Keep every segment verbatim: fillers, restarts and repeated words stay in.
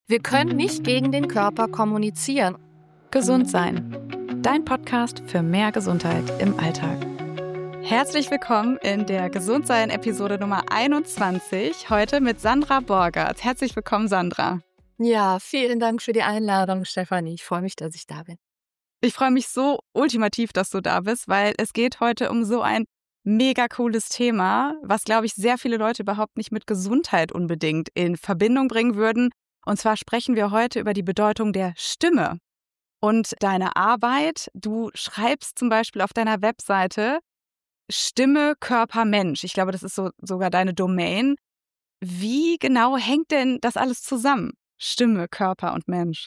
Wir können nicht gegen den Körper kommunizieren. Gesund sein. Dein Podcast für mehr Gesundheit im Alltag. Herzlich willkommen in der Gesundsein-Episode Nummer einundzwanzig. Heute mit Sandra Borgert. Herzlich willkommen, Sandra. Ja, vielen Dank für die Einladung, Stefanie. Ich freue mich, dass ich da bin. Ich freue mich so ultimativ, dass du da bist, weil es geht heute um so ein mega cooles Thema, was, glaube ich, sehr viele Leute überhaupt nicht mit Gesundheit unbedingt in Verbindung bringen würden. Und zwar sprechen wir heute über die Bedeutung der Stimme und deine Arbeit. Du schreibst zum Beispiel auf deiner Webseite Stimme, Körper, Mensch. Ich glaube, das ist so sogar deine Domain. Wie genau hängt denn das alles zusammen? Stimme, Körper und Mensch.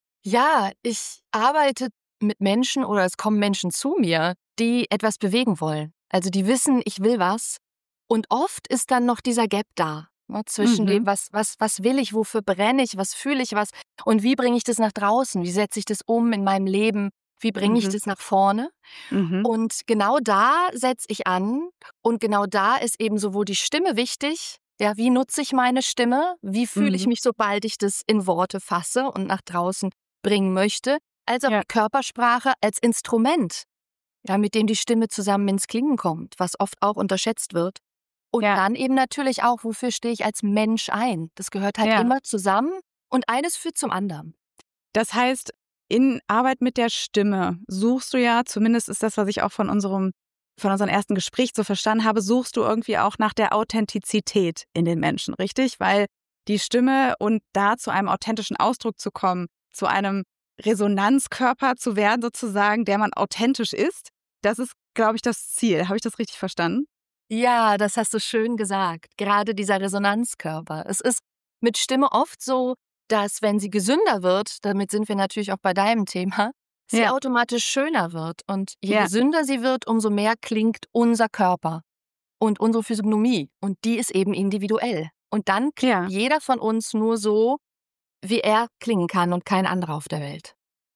Ja, ich arbeite mit Menschen oder es kommen Menschen zu mir, die etwas bewegen wollen. Also die wissen, ich will was. Und oft ist dann noch dieser Gap da. Ne, zwischen mhm. dem, was, was, was will ich, wofür brenne ich, was fühle ich, was und wie bringe ich das nach draußen, wie setze ich das um in meinem Leben, wie bringe ich mhm. das nach vorne. Mhm. Und genau da setze ich an und genau da ist eben sowohl die Stimme wichtig, ja, wie nutze ich meine Stimme, wie fühle mhm. ich mich, sobald ich das in Worte fasse und nach draußen bringen möchte, als auch ja. die Körpersprache als Instrument, ja, mit dem die Stimme zusammen ins Klingen kommt, was oft auch unterschätzt wird. Und ja. dann eben natürlich auch, wofür stehe ich als Mensch ein? Das gehört halt ja. immer zusammen und eines führt zum anderen. Das heißt, in Arbeit mit der Stimme suchst du ja, zumindest ist das, was ich auch von unserem, von unserem ersten Gespräch so verstanden habe, suchst du irgendwie auch nach der Authentizität in den Menschen, richtig? Weil die Stimme und da zu einem authentischen Ausdruck zu kommen, zu einem Resonanzkörper zu werden sozusagen, der man authentisch ist, das ist, glaube ich, das Ziel. Habe ich das richtig verstanden? Ja, das hast du schön gesagt. Gerade dieser Resonanzkörper. Es ist mit Stimme oft so, dass wenn sie gesünder wird, damit sind wir natürlich auch bei deinem Thema, sie ja. automatisch schöner wird. Und je ja. gesünder sie wird, umso mehr klingt unser Körper und unsere Physiognomie. Und die ist eben individuell. Und dann klingt ja. jeder von uns nur so, wie er klingen kann und kein anderer auf der Welt.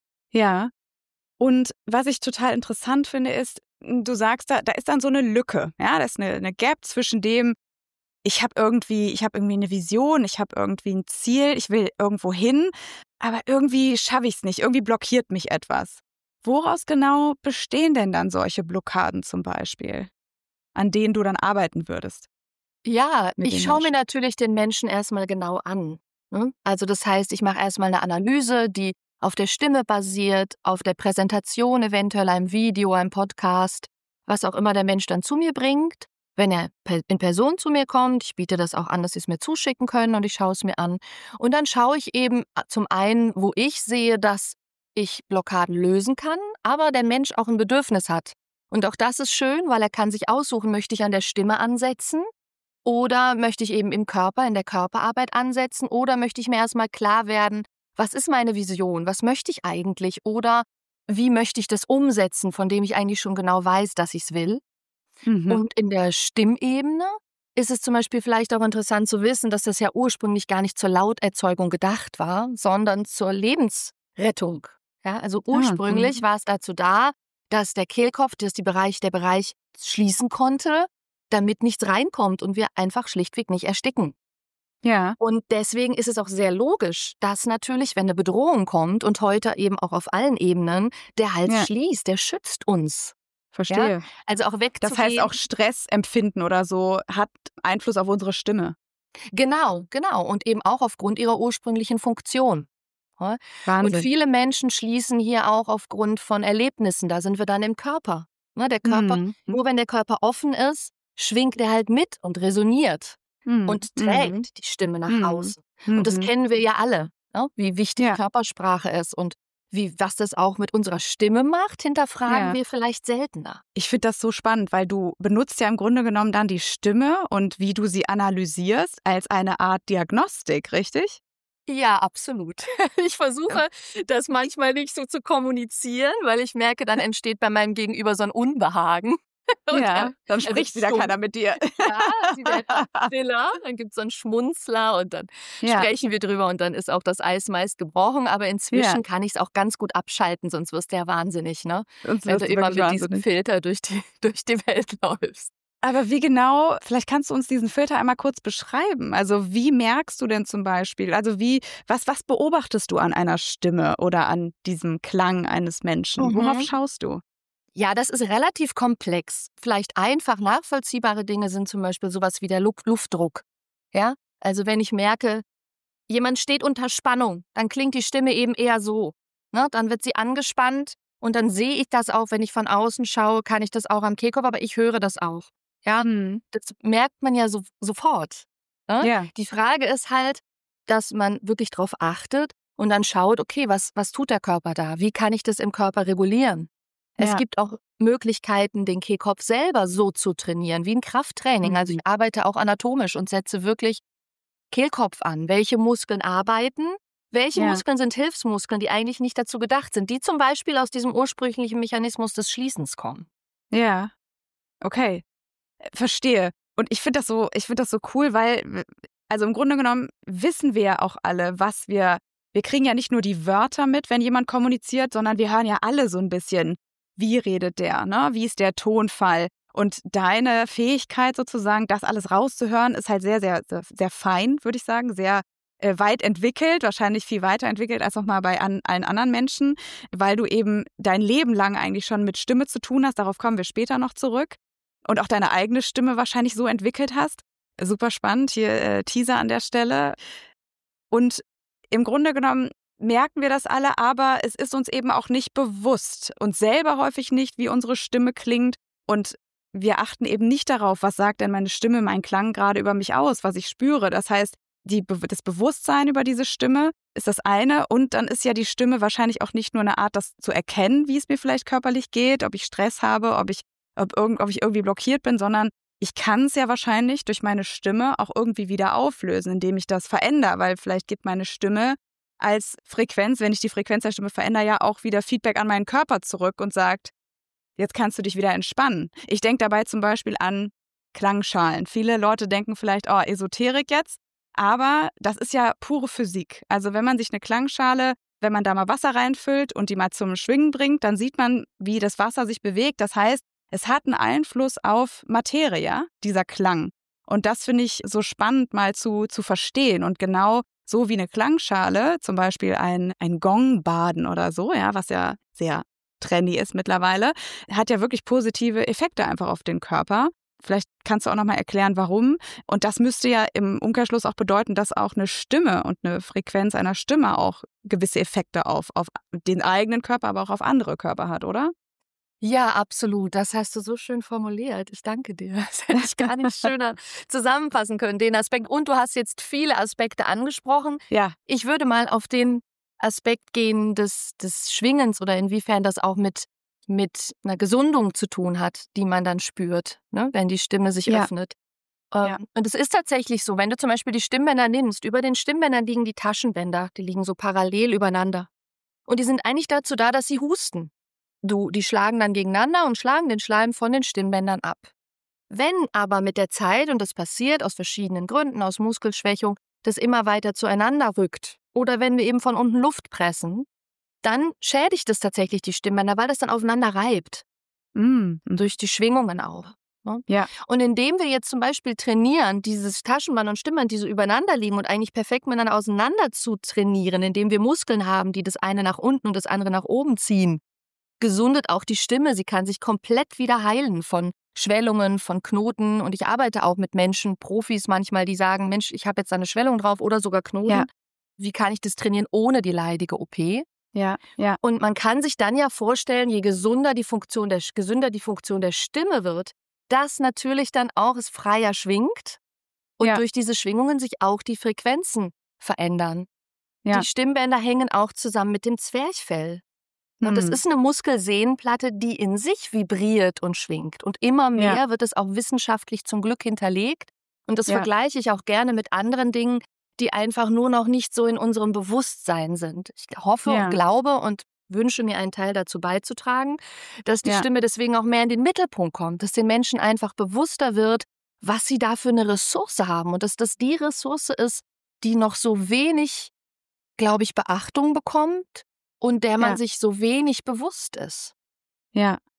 Ja. Und was ich total interessant finde, ist, du sagst, da, da ist dann so eine Lücke, ja, da ist eine, eine Gap zwischen dem, ich habe irgendwie, ich habe irgendwie eine Vision, ich habe irgendwie ein Ziel, ich will irgendwo hin, aber irgendwie schaffe ich es nicht, irgendwie blockiert mich etwas. Woraus genau bestehen denn dann solche Blockaden zum Beispiel, an denen du dann arbeiten würdest? Ja, ich schaue mir natürlich den Menschen erstmal genau an. Ne? Also das heißt, ich mache erstmal eine Analyse, die auf der Stimme basiert, auf der Präsentation, eventuell einem Video, einem Podcast, was auch immer der Mensch dann zu mir bringt. Wenn er in Person zu mir kommt, ich biete das auch an, dass sie es mir zuschicken können und ich schaue es mir an. Und dann schaue ich eben zum einen, wo ich sehe, dass ich Blockaden lösen kann, aber der Mensch auch ein Bedürfnis hat. Und auch das ist schön, weil er kann sich aussuchen, möchte ich an der Stimme ansetzen oder möchte ich eben im Körper, in der Körperarbeit ansetzen oder möchte ich mir erstmal klar werden, was ist meine Vision? Was möchte ich eigentlich? Oder wie möchte ich das umsetzen, von dem ich eigentlich schon genau weiß, dass ich es will? Mhm. Und in der Stimmebene ist es zum Beispiel vielleicht auch interessant zu wissen, dass das ja ursprünglich gar nicht zur Lauterzeugung gedacht war, sondern zur Lebensrettung. Ja, also ursprünglich ah, war es dazu da, dass der Kehlkopf, dass die Bereich, der Bereich schließen konnte, damit nichts reinkommt und wir einfach schlichtweg nicht ersticken. Ja. Und deswegen ist es auch sehr logisch, dass natürlich, wenn eine Bedrohung kommt und heute eben auch auf allen Ebenen, der Hals ja. schließt, der schützt uns. Verstehe. Ja? Also auch wegzugehen. Das heißt auch Stressempfinden oder so hat Einfluss auf unsere Stimme. Genau, genau. Und eben auch aufgrund ihrer ursprünglichen Funktion. Ja? Wahnsinn. Und viele Menschen schließen hier auch aufgrund von Erlebnissen. Da sind wir dann im Körper. Ja, der Körper, mhm. nur wenn der Körper offen ist, schwingt er halt mit und resoniert. Und trägt mhm. die Stimme nach mhm. außen. Und das kennen wir ja alle, ja? Wie wichtig ja. Körpersprache ist und wie was das auch mit unserer Stimme macht, hinterfragen ja. wir vielleicht seltener. Ich finde das so spannend, weil du benutzt ja im Grunde genommen dann die Stimme und wie du sie analysierst als eine Art Diagnostik, richtig? Ja, absolut. Ich versuche, das manchmal nicht so zu kommunizieren, weil ich merke, dann entsteht bei meinem Gegenüber so ein Unbehagen. Und ja, dann, dann spricht wieder keiner mit dir. Ja, sie wird stiller, dann gibt es so einen Schmunzler und dann ja. sprechen wir drüber und dann ist auch das Eis meist gebrochen. Aber inzwischen ja. kann ich es auch ganz gut abschalten, sonst wirst du ja wahnsinnig, ne? Sonst wenn du immer mit wahnsinnig. diesem Filter durch die, durch die Welt läufst. Aber wie genau, vielleicht kannst du uns diesen Filter einmal kurz beschreiben. Also wie merkst du denn zum Beispiel, also wie, was, was beobachtest du an einer Stimme oder an diesem Klang eines Menschen? Mhm. Worauf schaust du? Ja, das ist relativ komplex. Vielleicht einfach nachvollziehbare Dinge sind zum Beispiel sowas wie der Lu- Luftdruck. Ja, also wenn ich merke, jemand steht unter Spannung, dann klingt die Stimme eben eher so. Ne? Dann wird sie angespannt und dann sehe ich das auch, wenn ich von außen schaue, kann ich das auch am Kehlkopf, aber ich höre das auch. Ja, Hm. das merkt man ja so, sofort. Ne? Ja. Die Frage ist halt, dass man wirklich drauf achtet und dann schaut, okay, was, was tut der Körper da? Wie kann ich das im Körper regulieren? Es Ja. gibt auch Möglichkeiten, den Kehlkopf selber so zu trainieren, wie ein Krafttraining. Mhm. Also ich arbeite auch anatomisch und setze wirklich Kehlkopf an. Welche Muskeln arbeiten? Welche Ja. Muskeln sind Hilfsmuskeln, die eigentlich nicht dazu gedacht sind, die zum Beispiel aus diesem ursprünglichen Mechanismus des Schließens kommen? Ja, okay. Verstehe. Und ich finde das so, ich finde das so cool, weil, also im Grunde genommen wissen wir ja auch alle, was wir, wir kriegen ja nicht nur die Wörter mit, wenn jemand kommuniziert, sondern wir hören ja alle so ein bisschen, wie redet der, ne? Wie ist der Tonfall? Und deine Fähigkeit sozusagen, das alles rauszuhören, ist halt sehr, sehr, sehr, sehr fein, würde ich sagen, sehr äh, weit entwickelt, wahrscheinlich viel weiterentwickelt als nochmal bei an, allen anderen Menschen, weil du eben dein Leben lang eigentlich schon mit Stimme zu tun hast. Darauf kommen wir später noch zurück. Und auch deine eigene Stimme wahrscheinlich so entwickelt hast. Super spannend, hier äh, Teaser an der Stelle. Und im Grunde genommen merken wir das alle, aber es ist uns eben auch nicht bewusst. Uns selber häufig nicht, wie unsere Stimme klingt. Und wir achten eben nicht darauf, was sagt denn meine Stimme, mein Klang gerade über mich aus, was ich spüre. Das heißt, die, das Bewusstsein über diese Stimme ist das eine. Und dann ist ja die Stimme wahrscheinlich auch nicht nur eine Art, das zu erkennen, wie es mir vielleicht körperlich geht, ob ich Stress habe, ob ich Ob, irgend, ob ich irgendwie blockiert bin, sondern ich kann es ja wahrscheinlich durch meine Stimme auch irgendwie wieder auflösen, indem ich das verändere, weil vielleicht gibt meine Stimme als Frequenz, wenn ich die Frequenz der Stimme verändere, ja auch wieder Feedback an meinen Körper zurück und sagt, jetzt kannst du dich wieder entspannen. Ich denke dabei zum Beispiel an Klangschalen. Viele Leute denken vielleicht, oh, Esoterik jetzt, aber das ist ja pure Physik. Also wenn man sich eine Klangschale, wenn man da mal Wasser reinfüllt und die mal zum Schwingen bringt, dann sieht man, wie das Wasser sich bewegt. Das heißt, es hat einen Einfluss auf Materie, dieser Klang. Und das finde ich so spannend mal zu, zu verstehen. Und genau so wie eine Klangschale, zum Beispiel ein, ein Gongbaden oder so, ja, was ja sehr trendy ist mittlerweile, hat ja wirklich positive Effekte einfach auf den Körper. Vielleicht kannst du auch nochmal erklären, warum. Und das müsste ja im Umkehrschluss auch bedeuten, dass auch eine Stimme und eine Frequenz einer Stimme auch gewisse Effekte auf, auf den eigenen Körper, aber auch auf andere Körper hat, oder? Ja, absolut. Das hast du so schön formuliert. Ich danke dir. Das hätte ich gar nicht schöner zusammenfassen können, den Aspekt. Und du hast jetzt viele Aspekte angesprochen. Ja. Ich würde mal auf den Aspekt gehen des, des Schwingens oder inwiefern das auch mit, mit einer Gesundung zu tun hat, die man dann spürt, ne, wenn die Stimme sich Ja. öffnet. Ähm, Ja. Und es ist tatsächlich so, wenn du zum Beispiel die Stimmbänder nimmst, über den Stimmbändern liegen die Taschenbänder, die liegen so parallel übereinander. Und die sind eigentlich dazu da, dass sie husten. Du, die schlagen dann gegeneinander und schlagen den Schleim von den Stimmbändern ab. Wenn aber mit der Zeit, und das passiert aus verschiedenen Gründen, aus Muskelschwächung, das immer weiter zueinander rückt, oder wenn wir eben von unten Luft pressen, dann schädigt es tatsächlich die Stimmbänder, weil das dann aufeinander reibt. Mm. Durch die Schwingungen auch. Ne? Ja. Und indem wir jetzt zum Beispiel trainieren, dieses Taschenband und Stimmband, die so übereinander liegen und eigentlich perfekt miteinander auseinander zu trainieren, indem wir Muskeln haben, die das eine nach unten und das andere nach oben ziehen, gesundet auch die Stimme. Sie kann sich komplett wieder heilen von Schwellungen, von Knoten. Und ich arbeite auch mit Menschen, Profis manchmal, die sagen, Mensch, ich habe jetzt eine Schwellung drauf oder sogar Knoten. Ja. Wie kann ich das trainieren ohne die leidige O P? Ja, ja. Und man kann sich dann ja vorstellen, je gesunder die Funktion der, gesünder die Funktion der Stimme wird, dass natürlich dann auch es freier schwingt und Ja. durch diese Schwingungen sich auch die Frequenzen verändern. Ja. Die Stimmbänder hängen auch zusammen mit dem Zwerchfell. Und das Hm. ist eine Muskelsehnenplatte, die in sich vibriert und schwingt. Und immer mehr Ja. wird es auch wissenschaftlich zum Glück hinterlegt. Und das Ja. vergleiche ich auch gerne mit anderen Dingen, die einfach nur noch nicht so in unserem Bewusstsein sind. Ich hoffe Ja. und glaube und wünsche mir einen Teil dazu beizutragen, dass die Ja. Stimme deswegen auch mehr in den Mittelpunkt kommt, dass den Menschen einfach bewusster wird, was sie da für eine Ressource haben und dass das die Ressource ist, die noch so wenig, glaube ich, Beachtung bekommt und der man Ja. sich so wenig bewusst ist. Ja,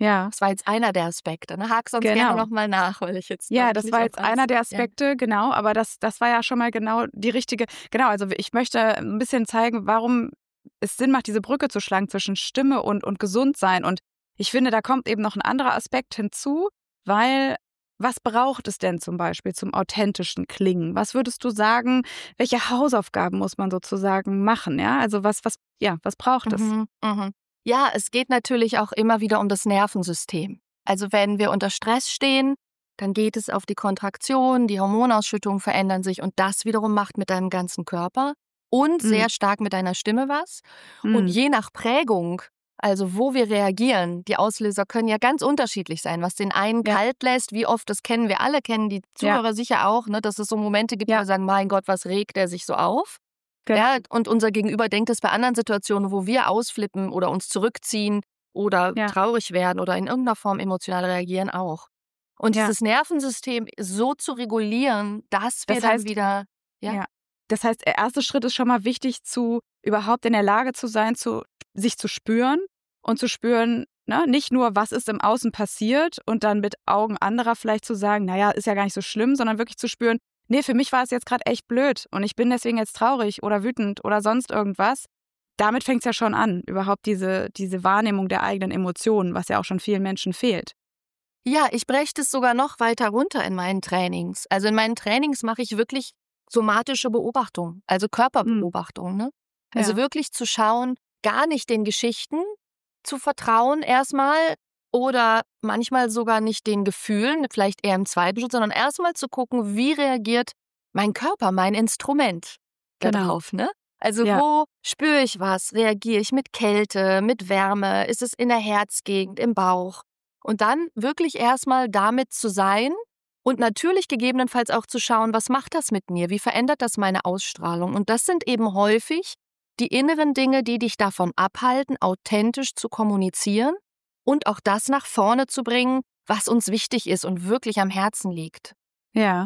Ja. Das war jetzt einer der Aspekte. Ne? Hak sonst genau. gerne nochmal nach, weil ich jetzt. Ja, das war jetzt einer der Aspekte, ja. genau. Aber das, das war ja schon mal genau die richtige. Genau, also ich möchte ein bisschen zeigen, warum es Sinn macht, diese Brücke zu schlagen zwischen Stimme und, und Gesundsein. Und ich finde, da kommt eben noch ein anderer Aspekt hinzu, weil was braucht es denn zum Beispiel zum authentischen Klingen? Was würdest du sagen, welche Hausaufgaben muss man sozusagen machen? Ja, also was, was, ja, was braucht es? Mhm, mhm. Ja, es geht natürlich auch immer wieder um das Nervensystem. Also wenn wir unter Stress stehen, dann geht es auf die Kontraktion, die Hormonausschüttungen verändern sich und das wiederum macht mit deinem ganzen Körper und mhm. sehr stark mit deiner Stimme was. Mhm. Und je nach Prägung, also wo wir reagieren, die Auslöser können ja ganz unterschiedlich sein. Was den einen ja. kalt lässt, wie oft, das kennen wir alle, kennen die Zuhörer ja. sicher auch, ne, dass es so Momente gibt, ja. wo wir sagen, mein Gott, was regt der sich so auf? Okay. Ja, und unser Gegenüber denkt es bei anderen Situationen, wo wir ausflippen oder uns zurückziehen oder ja. traurig werden oder in irgendeiner Form emotional reagieren auch. Und ja. dieses Nervensystem so zu regulieren, dass wir das heißt, dann wieder... Ja. ja. Das heißt, der erste Schritt ist schon mal wichtig, zu überhaupt in der Lage zu sein, zu, sich zu spüren und zu spüren, ne, nicht nur, was ist im Außen passiert und dann mit Augen anderer vielleicht zu sagen, naja, ist ja gar nicht so schlimm, sondern wirklich zu spüren, nee, für mich war es jetzt gerade echt blöd und ich bin deswegen jetzt traurig oder wütend oder sonst irgendwas. Damit fängt es ja schon an, überhaupt diese, diese Wahrnehmung der eigenen Emotionen, was ja auch schon vielen Menschen fehlt. Ja, ich breche das sogar noch weiter runter in meinen Trainings. Also in meinen Trainings mache ich wirklich somatische Beobachtung, also Körperbeobachtung. Ne? Also ja. wirklich zu schauen, gar nicht den Geschichten zu vertrauen erstmal oder manchmal sogar nicht den Gefühlen, vielleicht eher im zweiten Schritt, sondern erstmal zu gucken, wie reagiert mein Körper, mein Instrument genau. darauf. Ne? Also ja. wo spüre ich was? Reagiere ich mit Kälte, mit Wärme? Ist es in der Herzgegend, im Bauch? Und dann wirklich erstmal damit zu sein und natürlich gegebenenfalls auch zu schauen, was macht das mit mir? Wie verändert das meine Ausstrahlung? Und das sind eben häufig die inneren Dinge, die dich davon abhalten, authentisch zu kommunizieren und auch das nach vorne zu bringen, was uns wichtig ist und wirklich am Herzen liegt. Ja.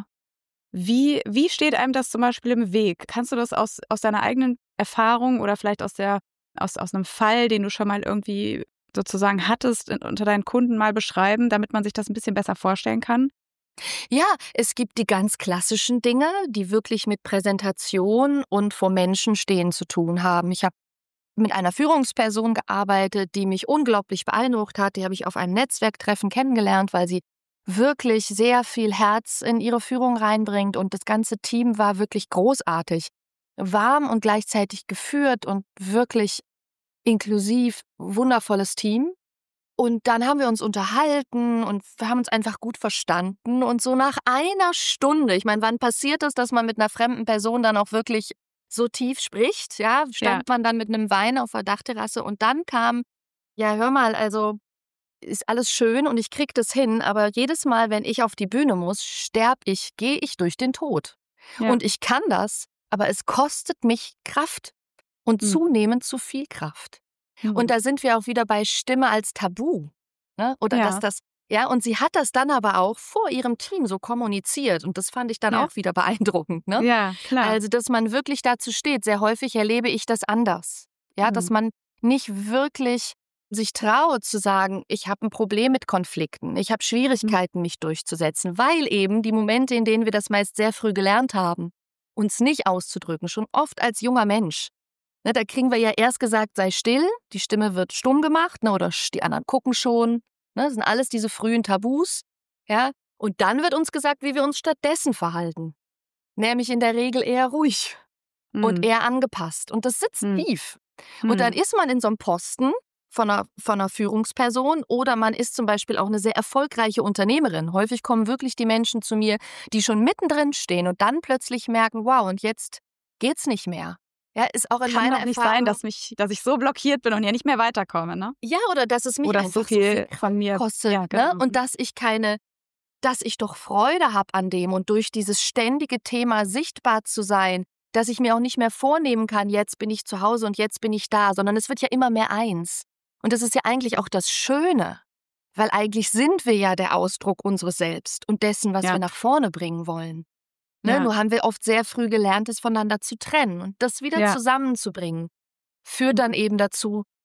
Wie, wie steht einem das zum Beispiel im Weg? Kannst du das aus, aus deiner eigenen Erfahrung oder vielleicht aus, der, aus, aus einem Fall, den du schon mal irgendwie sozusagen hattest, unter deinen Kunden mal beschreiben, damit man sich das ein bisschen besser vorstellen kann? Ja, es gibt die ganz klassischen Dinge, die wirklich mit Präsentation und vor Menschen stehen zu tun haben. Ich habe mit einer Führungsperson gearbeitet, die mich unglaublich beeindruckt hat. Die habe ich auf einem Netzwerktreffen kennengelernt, weil sie wirklich sehr viel Herz in ihre Führung reinbringt und das ganze Team war wirklich großartig. Warm und gleichzeitig geführt und wirklich inklusiv, wundervolles Team. Und dann haben wir uns unterhalten und wir haben uns einfach gut verstanden. Und so nach einer Stunde, ich meine, wann passiert es, dass man mit einer fremden Person dann auch wirklich so tief spricht? Ja, stand ja. man dann mit einem Wein auf der Dachterrasse und dann kam, ja, hör mal, also ist alles schön und ich krieg das hin, aber jedes Mal, wenn ich auf die Bühne muss, sterb ich, gehe ich durch den Tod. Ja. Und ich kann das, aber es kostet mich Kraft und mhm. zunehmend zu viel Kraft. Mhm. Und da sind wir auch wieder bei Stimme als Tabu. Ne? Oder ja. dass das, ja, und sie hat das dann aber auch vor ihrem Team so kommuniziert. Und das fand ich dann ja. auch wieder beeindruckend. Ne? Ja, klar. Also, dass man wirklich dazu steht. Sehr häufig erlebe ich das anders. Ja, mhm. dass man nicht wirklich sich traut zu sagen, ich habe ein Problem mit Konflikten, ich habe Schwierigkeiten, mich durchzusetzen, weil eben die Momente, in denen wir das meist sehr früh gelernt haben, uns nicht auszudrücken, schon oft als junger Mensch. Ne, da kriegen wir ja erst gesagt, sei still, die Stimme wird stumm gemacht, ne, oder die anderen gucken schon. Ne, das sind alles diese frühen Tabus. Ja, und dann wird uns gesagt, wie wir uns stattdessen verhalten. Nämlich in der Regel eher ruhig mhm. und eher angepasst. Und das sitzt mhm. tief. Mhm. Und dann ist man in so einem Posten von einer, von einer Führungsperson oder man ist zum Beispiel auch eine sehr erfolgreiche Unternehmerin. Häufig kommen wirklich die Menschen zu mir, die schon mittendrin stehen und dann plötzlich merken, wow, und jetzt geht's nicht mehr. Ja, ist auch in Kann meiner doch nicht Erfahrung, sein, dass, mich, dass ich so blockiert bin und ja nicht mehr weiterkomme, ne? Ja, oder dass es mich oder einfach so viel, viel von mir kostet. Ja, genau. Ne? Und dass ich keine, dass ich doch Freude habe an dem und durch dieses ständige Thema sichtbar zu sein, dass ich mir auch nicht mehr vornehmen kann, jetzt bin ich zu Hause und jetzt bin ich da, sondern es wird ja immer mehr eins. Und das ist ja eigentlich auch das Schöne, weil eigentlich sind wir ja der Ausdruck unseres Selbst und dessen, was ja. wir nach vorne bringen wollen. Ne? Ja. Nur haben wir oft sehr früh gelernt, es voneinander zu trennen und das wieder ja. zusammenzubringen. Führt dann eben dazu,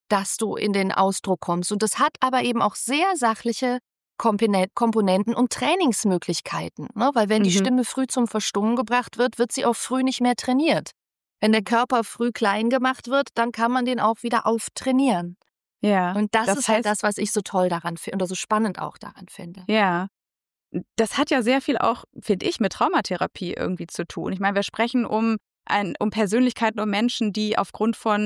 dass du in den Ausdruck kommst. Und das hat aber eben auch sehr sachliche Komponenten und Trainingsmöglichkeiten. Ne? Weil wenn mhm. die Stimme früh zum Verstummen gebracht wird, wird sie auch früh nicht mehr trainiert. Wenn der Körper früh klein gemacht wird, dann kann man den auch wieder auftrainieren. Ja. Und das, das ist heißt, halt das, was ich so toll daran finde oder so spannend auch daran finde. Ja. Das hat ja sehr viel auch, finde ich, mit Traumatherapie irgendwie zu tun. Ich meine, wir sprechen um, ein, um Persönlichkeiten, um Menschen, die aufgrund von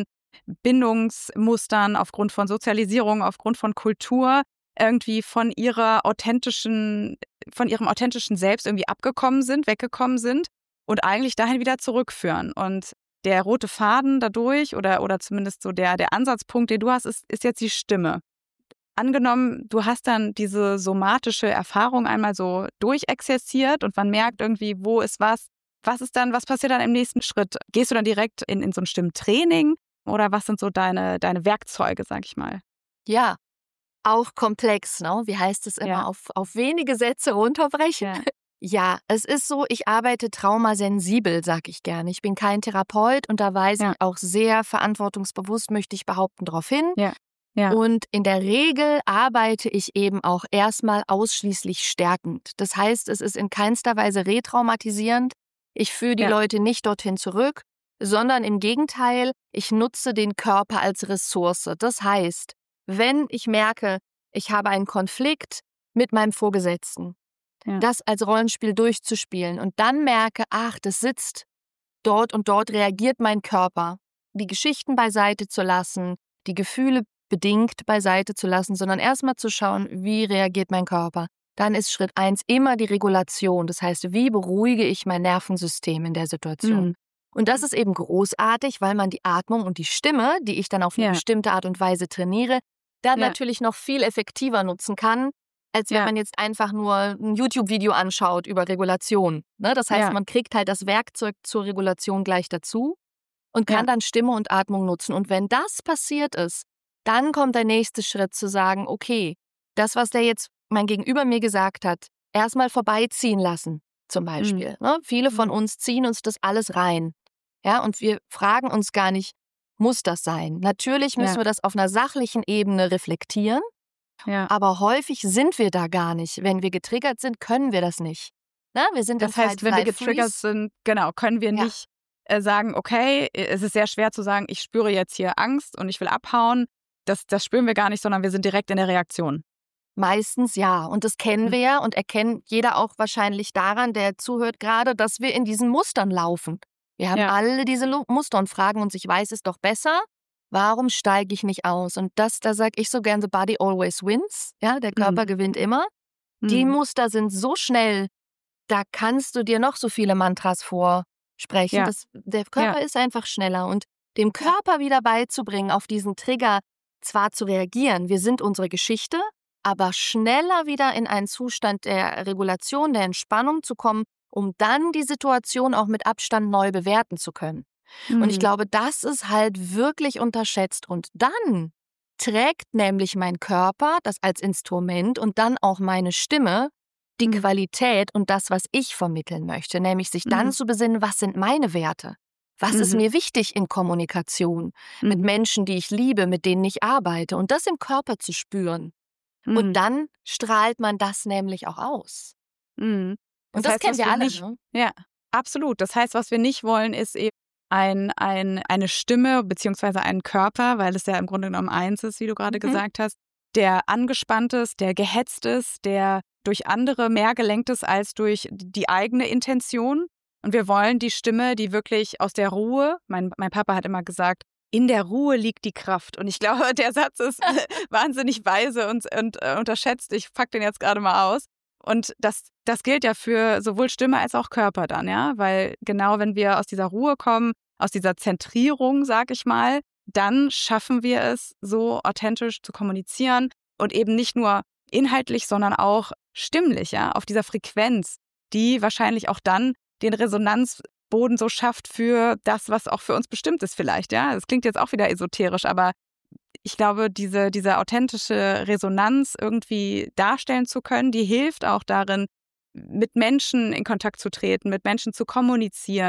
Bindungsmustern, aufgrund von Sozialisierung, aufgrund von Kultur irgendwie von ihrer authentischen, von ihrem authentischen Selbst irgendwie abgekommen sind, weggekommen sind und eigentlich dahin wieder zurückführen. Und der rote Faden dadurch oder, oder zumindest so der, der Ansatzpunkt, den du hast, ist, ist jetzt die Stimme. Angenommen, du hast dann diese somatische Erfahrung einmal so durchexerziert und man merkt irgendwie, wo ist was. Was ist dann, was passiert dann im nächsten Schritt? Gehst du dann direkt in, in so ein Stimmtraining oder was sind so deine, deine Werkzeuge, sag ich mal? Ja, auch komplex, ne? Wie heißt es immer, ja. auf, auf wenige Sätze runterbrechen? Ja. Ja, es ist so, ich arbeite traumasensibel, sag ich gerne. Ich bin kein Therapeut und da weise ja. ich auch sehr verantwortungsbewusst, möchte ich behaupten, darauf hin. Ja. Ja. Und in der Regel arbeite ich eben auch erstmal ausschließlich stärkend. Das heißt, es ist in keinster Weise retraumatisierend. Ich führe die ja. Leute nicht dorthin zurück, sondern im Gegenteil, ich nutze den Körper als Ressource. Das heißt, wenn ich merke, ich habe einen Konflikt mit meinem Vorgesetzten, ja. das als Rollenspiel durchzuspielen und dann merke, ach, das sitzt dort und dort reagiert mein Körper, die Geschichten beiseite zu lassen, die Gefühle bedingt beiseite zu lassen, sondern erstmal zu schauen, wie reagiert mein Körper. Dann ist Schritt eins immer die Regulation. Das heißt, wie beruhige ich mein Nervensystem in der Situation? Mhm. Und das ist eben großartig, weil man die Atmung und die Stimme, die ich dann auf eine ja. bestimmte Art und Weise trainiere, dann ja. natürlich noch viel effektiver nutzen kann, als wenn ja. man jetzt einfach nur ein YouTube-Video anschaut über Regulation. Ne? Das heißt, ja. man kriegt halt das Werkzeug zur Regulation gleich dazu und kann ja. dann Stimme und Atmung nutzen. Und wenn das passiert ist, dann kommt der nächste Schritt zu sagen, okay, das, was der jetzt mein Gegenüber mir gesagt hat, erstmal vorbeiziehen lassen, zum Beispiel. Mhm. Ne? Viele von uns ziehen uns das alles rein. Ja, und wir fragen uns gar nicht, muss das sein? Natürlich müssen ja. wir das auf einer sachlichen Ebene reflektieren, ja. aber häufig sind wir da gar nicht. Wenn wir getriggert sind, können wir das nicht. Na, wir sind das heißt, wenn wir getriggert freeze. sind, genau, können wir ja. nicht äh, sagen, okay, es ist sehr schwer zu sagen, ich spüre jetzt hier Angst und ich will abhauen. Das, das spüren wir gar nicht, sondern wir sind direkt in der Reaktion. Meistens ja. Und das kennen wir ja und erkennt jeder auch wahrscheinlich daran, der zuhört gerade, dass wir in diesen Mustern laufen. Wir haben ja. alle diese Muster und fragen uns, ich weiß es doch besser, warum steige ich nicht aus? Und das, da sage ich so gern, the body always wins. Ja, der Körper mhm. gewinnt immer. Mhm. Die Muster sind so schnell, da kannst du dir noch so viele Mantras vorsprechen. Ja. Das, der Körper ja. ist einfach schneller. Und dem Körper wieder beizubringen, auf diesen Trigger zwar zu reagieren, wir sind unsere Geschichte, aber schneller wieder in einen Zustand der Regulation, der Entspannung zu kommen, um dann die Situation auch mit Abstand neu bewerten zu können. Mhm. Und ich glaube, das ist halt wirklich unterschätzt. Und dann trägt nämlich mein Körper das als Instrument und dann auch meine Stimme die mhm. Qualität und das, was ich vermitteln möchte, nämlich sich dann mhm. zu besinnen, was sind meine Werte? Was mhm. ist mir wichtig in Kommunikation mhm. mit Menschen, die ich liebe, mit denen ich arbeite und das im Körper zu spüren. Mhm. Und dann strahlt man das nämlich auch aus. Mhm. Das und das heißt, kennen wir alle. Nicht, ne? Ja, absolut. Das heißt, was wir nicht wollen, ist eben ein, ein, eine Stimme beziehungsweise einen Körper, weil es ja im Grunde genommen eins ist, wie du gerade mhm. gesagt hast, der angespannt ist, der gehetzt ist, der durch andere mehr gelenkt ist als durch die eigene Intention. Und wir wollen die Stimme, die wirklich aus der Ruhe, mein, mein Papa hat immer gesagt, in der Ruhe liegt die Kraft. Und ich glaube, der Satz ist wahnsinnig weise und, und äh, unterschätzt. Ich pack den jetzt gerade mal aus. Und das, das gilt ja für sowohl Stimme als auch Körper dann, ja. Weil genau, wenn wir aus dieser Ruhe kommen, aus dieser Zentrierung, sag ich mal, dann schaffen wir es, so authentisch zu kommunizieren und eben nicht nur inhaltlich, sondern auch stimmlich, ja, auf dieser Frequenz, die wahrscheinlich auch dann den Resonanzboden so schafft für das, was auch für uns bestimmt ist vielleicht, ja. Das klingt jetzt auch wieder esoterisch, aber ich glaube, diese, diese authentische Resonanz irgendwie darstellen zu können, die hilft auch darin, mit Menschen in Kontakt zu treten, mit Menschen zu kommunizieren,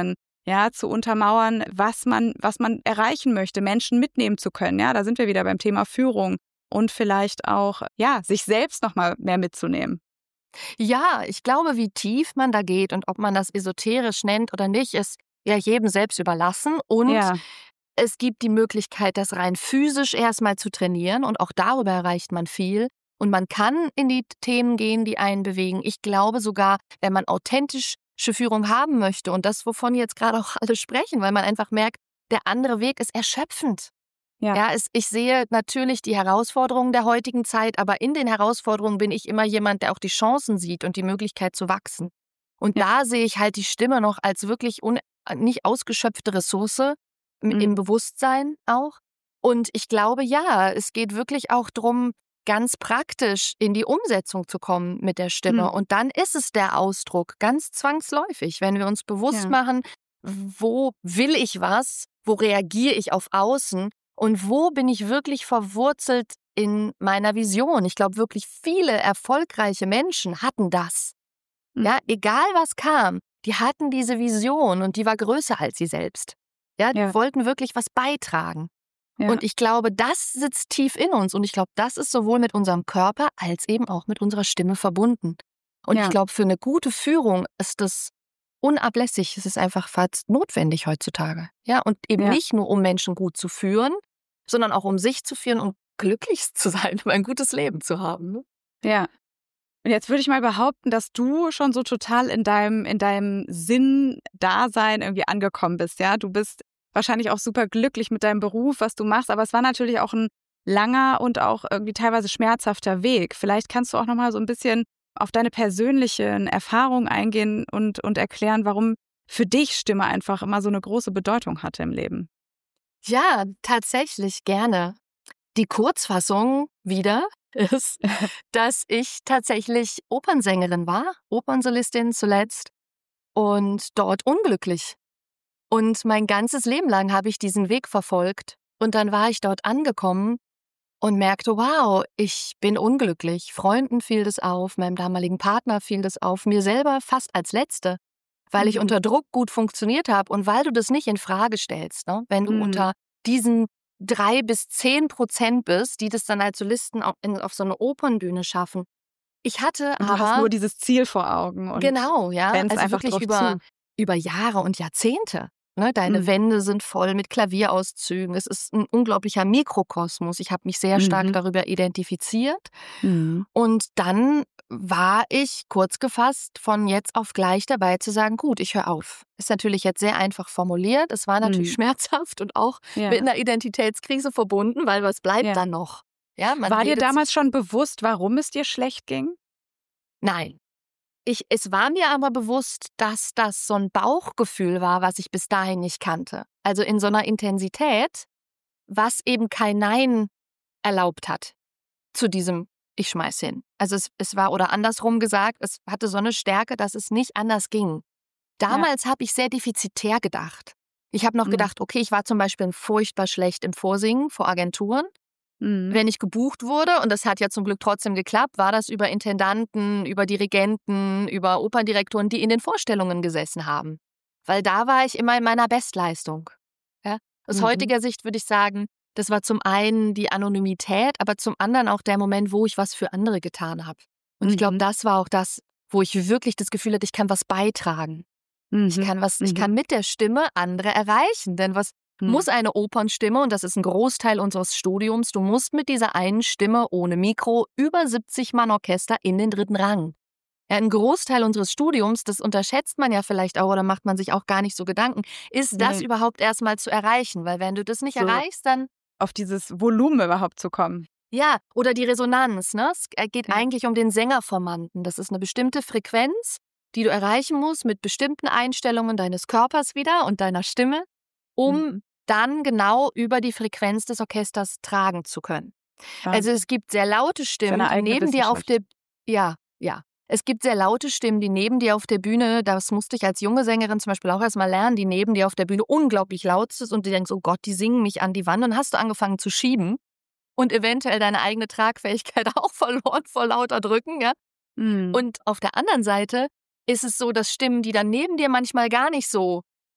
ja, zu untermauern, was man, was man erreichen möchte, Menschen mitnehmen zu können. Ja, da sind wir wieder beim Thema Führung und vielleicht auch, ja, sich selbst nochmal mehr mitzunehmen. Ja, ich glaube, wie tief man da geht und ob man das esoterisch nennt oder nicht, ist ja jedem selbst überlassen. Und Ja. es gibt die Möglichkeit, das rein physisch erstmal zu trainieren und auch darüber erreicht man viel. Und man kann in die Themen gehen, die einen bewegen. Ich glaube sogar, wenn man authentische Führung haben möchte und das, wovon jetzt gerade auch alle sprechen, weil man einfach merkt, der andere Weg ist erschöpfend. Ja, ja es, ich sehe natürlich die Herausforderungen der heutigen Zeit, aber in den Herausforderungen bin ich immer jemand, der auch die Chancen sieht und die Möglichkeit zu wachsen. Und ja. da sehe ich halt die Stimme noch als wirklich un, nicht ausgeschöpfte Ressource mhm. im Bewusstsein auch. Und ich glaube, ja, es geht wirklich auch darum, ganz praktisch in die Umsetzung zu kommen mit der Stimme. Mhm. Und dann ist es der Ausdruck, ganz zwangsläufig, wenn wir uns bewusst ja. machen, wo will ich was, wo reagiere ich auf Außen und wo bin ich wirklich verwurzelt in meiner Vision. Ich glaube, wirklich viele erfolgreiche Menschen hatten das. Mhm. Ja, egal was kam, die hatten diese Vision und die war größer als sie selbst. Ja, die ja. wollten wirklich was beitragen. Ja. Und ich glaube, das sitzt tief in uns. Und ich glaube, das ist sowohl mit unserem Körper als eben auch mit unserer Stimme verbunden. Und ja. ich glaube, für eine gute Führung ist das unablässig. Es ist einfach fast notwendig heutzutage. Ja, und eben ja. nicht nur, um Menschen gut zu führen, sondern auch um sich zu führen und glücklich zu sein, um ein gutes Leben zu haben. Ne? Ja. Und jetzt würde ich mal behaupten, dass du schon so total in deinem, in deinem Sinn-Dasein irgendwie angekommen bist. Ja, du bist wahrscheinlich auch super glücklich mit deinem Beruf, was du machst, aber es war natürlich auch ein langer und auch irgendwie teilweise schmerzhafter Weg. Vielleicht kannst du auch noch mal so ein bisschen auf deine persönlichen Erfahrungen eingehen und, und erklären, warum für dich Stimme einfach immer so eine große Bedeutung hatte im Leben. Ja, tatsächlich gerne. Die Kurzfassung wieder ist, dass ich tatsächlich Opernsängerin war, Opernsolistin zuletzt und dort unglücklich. Und mein ganzes Leben lang habe ich diesen Weg verfolgt. Und dann war ich dort angekommen und merkte, wow, ich bin unglücklich. Freunden fiel das auf, meinem damaligen Partner fiel das auf, mir selber fast als Letzte, weil mhm. ich unter Druck gut funktioniert habe und weil du das nicht in Frage stellst. Ne? Wenn du mhm. unter diesen drei bis zehn Prozent bist, die das dann als Solisten auf, in, auf so eine Opernbühne schaffen. Ich hatte und aber... Du hast nur dieses Ziel vor Augen. Und genau, ja. Also einfach wirklich über, über Jahre und Jahrzehnte. Ne, deine mhm. Wände sind voll mit Klavierauszügen. Es ist ein unglaublicher Mikrokosmos. Ich habe mich sehr stark mhm. darüber identifiziert. Mhm. Und dann war ich kurz gefasst von jetzt auf gleich dabei zu sagen, gut, ich höre auf. Ist natürlich jetzt sehr einfach formuliert. Es war natürlich mhm. schmerzhaft und auch ja. mit einer Identitätskrise verbunden, weil was bleibt ja. dann noch? Ja, man war dir damals schon bewusst, warum es dir schlecht ging? Nein. Ich, es war mir aber bewusst, dass das so ein Bauchgefühl war, was ich bis dahin nicht kannte. Also in so einer Intensität, was eben kein Nein erlaubt hat zu diesem ich schmeiß hin. Also es, es war, oder andersrum gesagt, es hatte so eine Stärke, dass es nicht anders ging. Damals ja. habe ich sehr defizitär gedacht. Ich habe noch mhm. gedacht, okay, ich war zum Beispiel furchtbar schlecht im Vorsingen vor Agenturen. Mhm. Wenn ich gebucht wurde, und das hat ja zum Glück trotzdem geklappt, war das über Intendanten, über Dirigenten, über Operndirektoren, die in den Vorstellungen gesessen haben. Weil da war ich immer in meiner Bestleistung. Ja? Aus mhm. heutiger Sicht würde ich sagen, das war zum einen die Anonymität, aber zum anderen auch der Moment, wo ich was für andere getan habe. Und mhm. ich glaube, das war auch das, wo ich wirklich das Gefühl hatte, ich kann was beitragen. Mhm. Ich kann was, mhm. ich kann mit der Stimme andere erreichen. Denn was mhm. muss eine Opernstimme, und das ist ein Großteil unseres Studiums, du musst mit dieser einen Stimme ohne Mikro über siebzig Mann Orchester in den dritten Rang. Ja, ein Großteil unseres Studiums, das unterschätzt man ja vielleicht auch oder macht man sich auch gar nicht so Gedanken, ist das nee. überhaupt erstmal zu erreichen. Weil wenn du das nicht so erreichst, dann... auf dieses Volumen überhaupt zu kommen. Ja, oder die Resonanz. Ne? Es geht ja. eigentlich um den Sängerformanten. Das ist eine bestimmte Frequenz, die du erreichen musst mit bestimmten Einstellungen deines Körpers wieder und deiner Stimme, um mhm. dann genau über die Frequenz des Orchesters tragen zu können. Ja. Also es gibt sehr laute Stimmen, die neben dir auf der... Ja, ja. Es gibt sehr laute Stimmen, die neben dir auf der Bühne, das musste ich als junge Sängerin zum Beispiel auch erstmal lernen, die neben dir auf der Bühne unglaublich laut ist und du denkst, oh Gott, die singen mich an die Wand. Und dann hast du angefangen zu schieben und eventuell deine eigene Tragfähigkeit auch verloren vor lauter Drücken. Ja? Mhm. Und auf der anderen Seite ist es so, dass Stimmen, die dann neben dir manchmal gar nicht so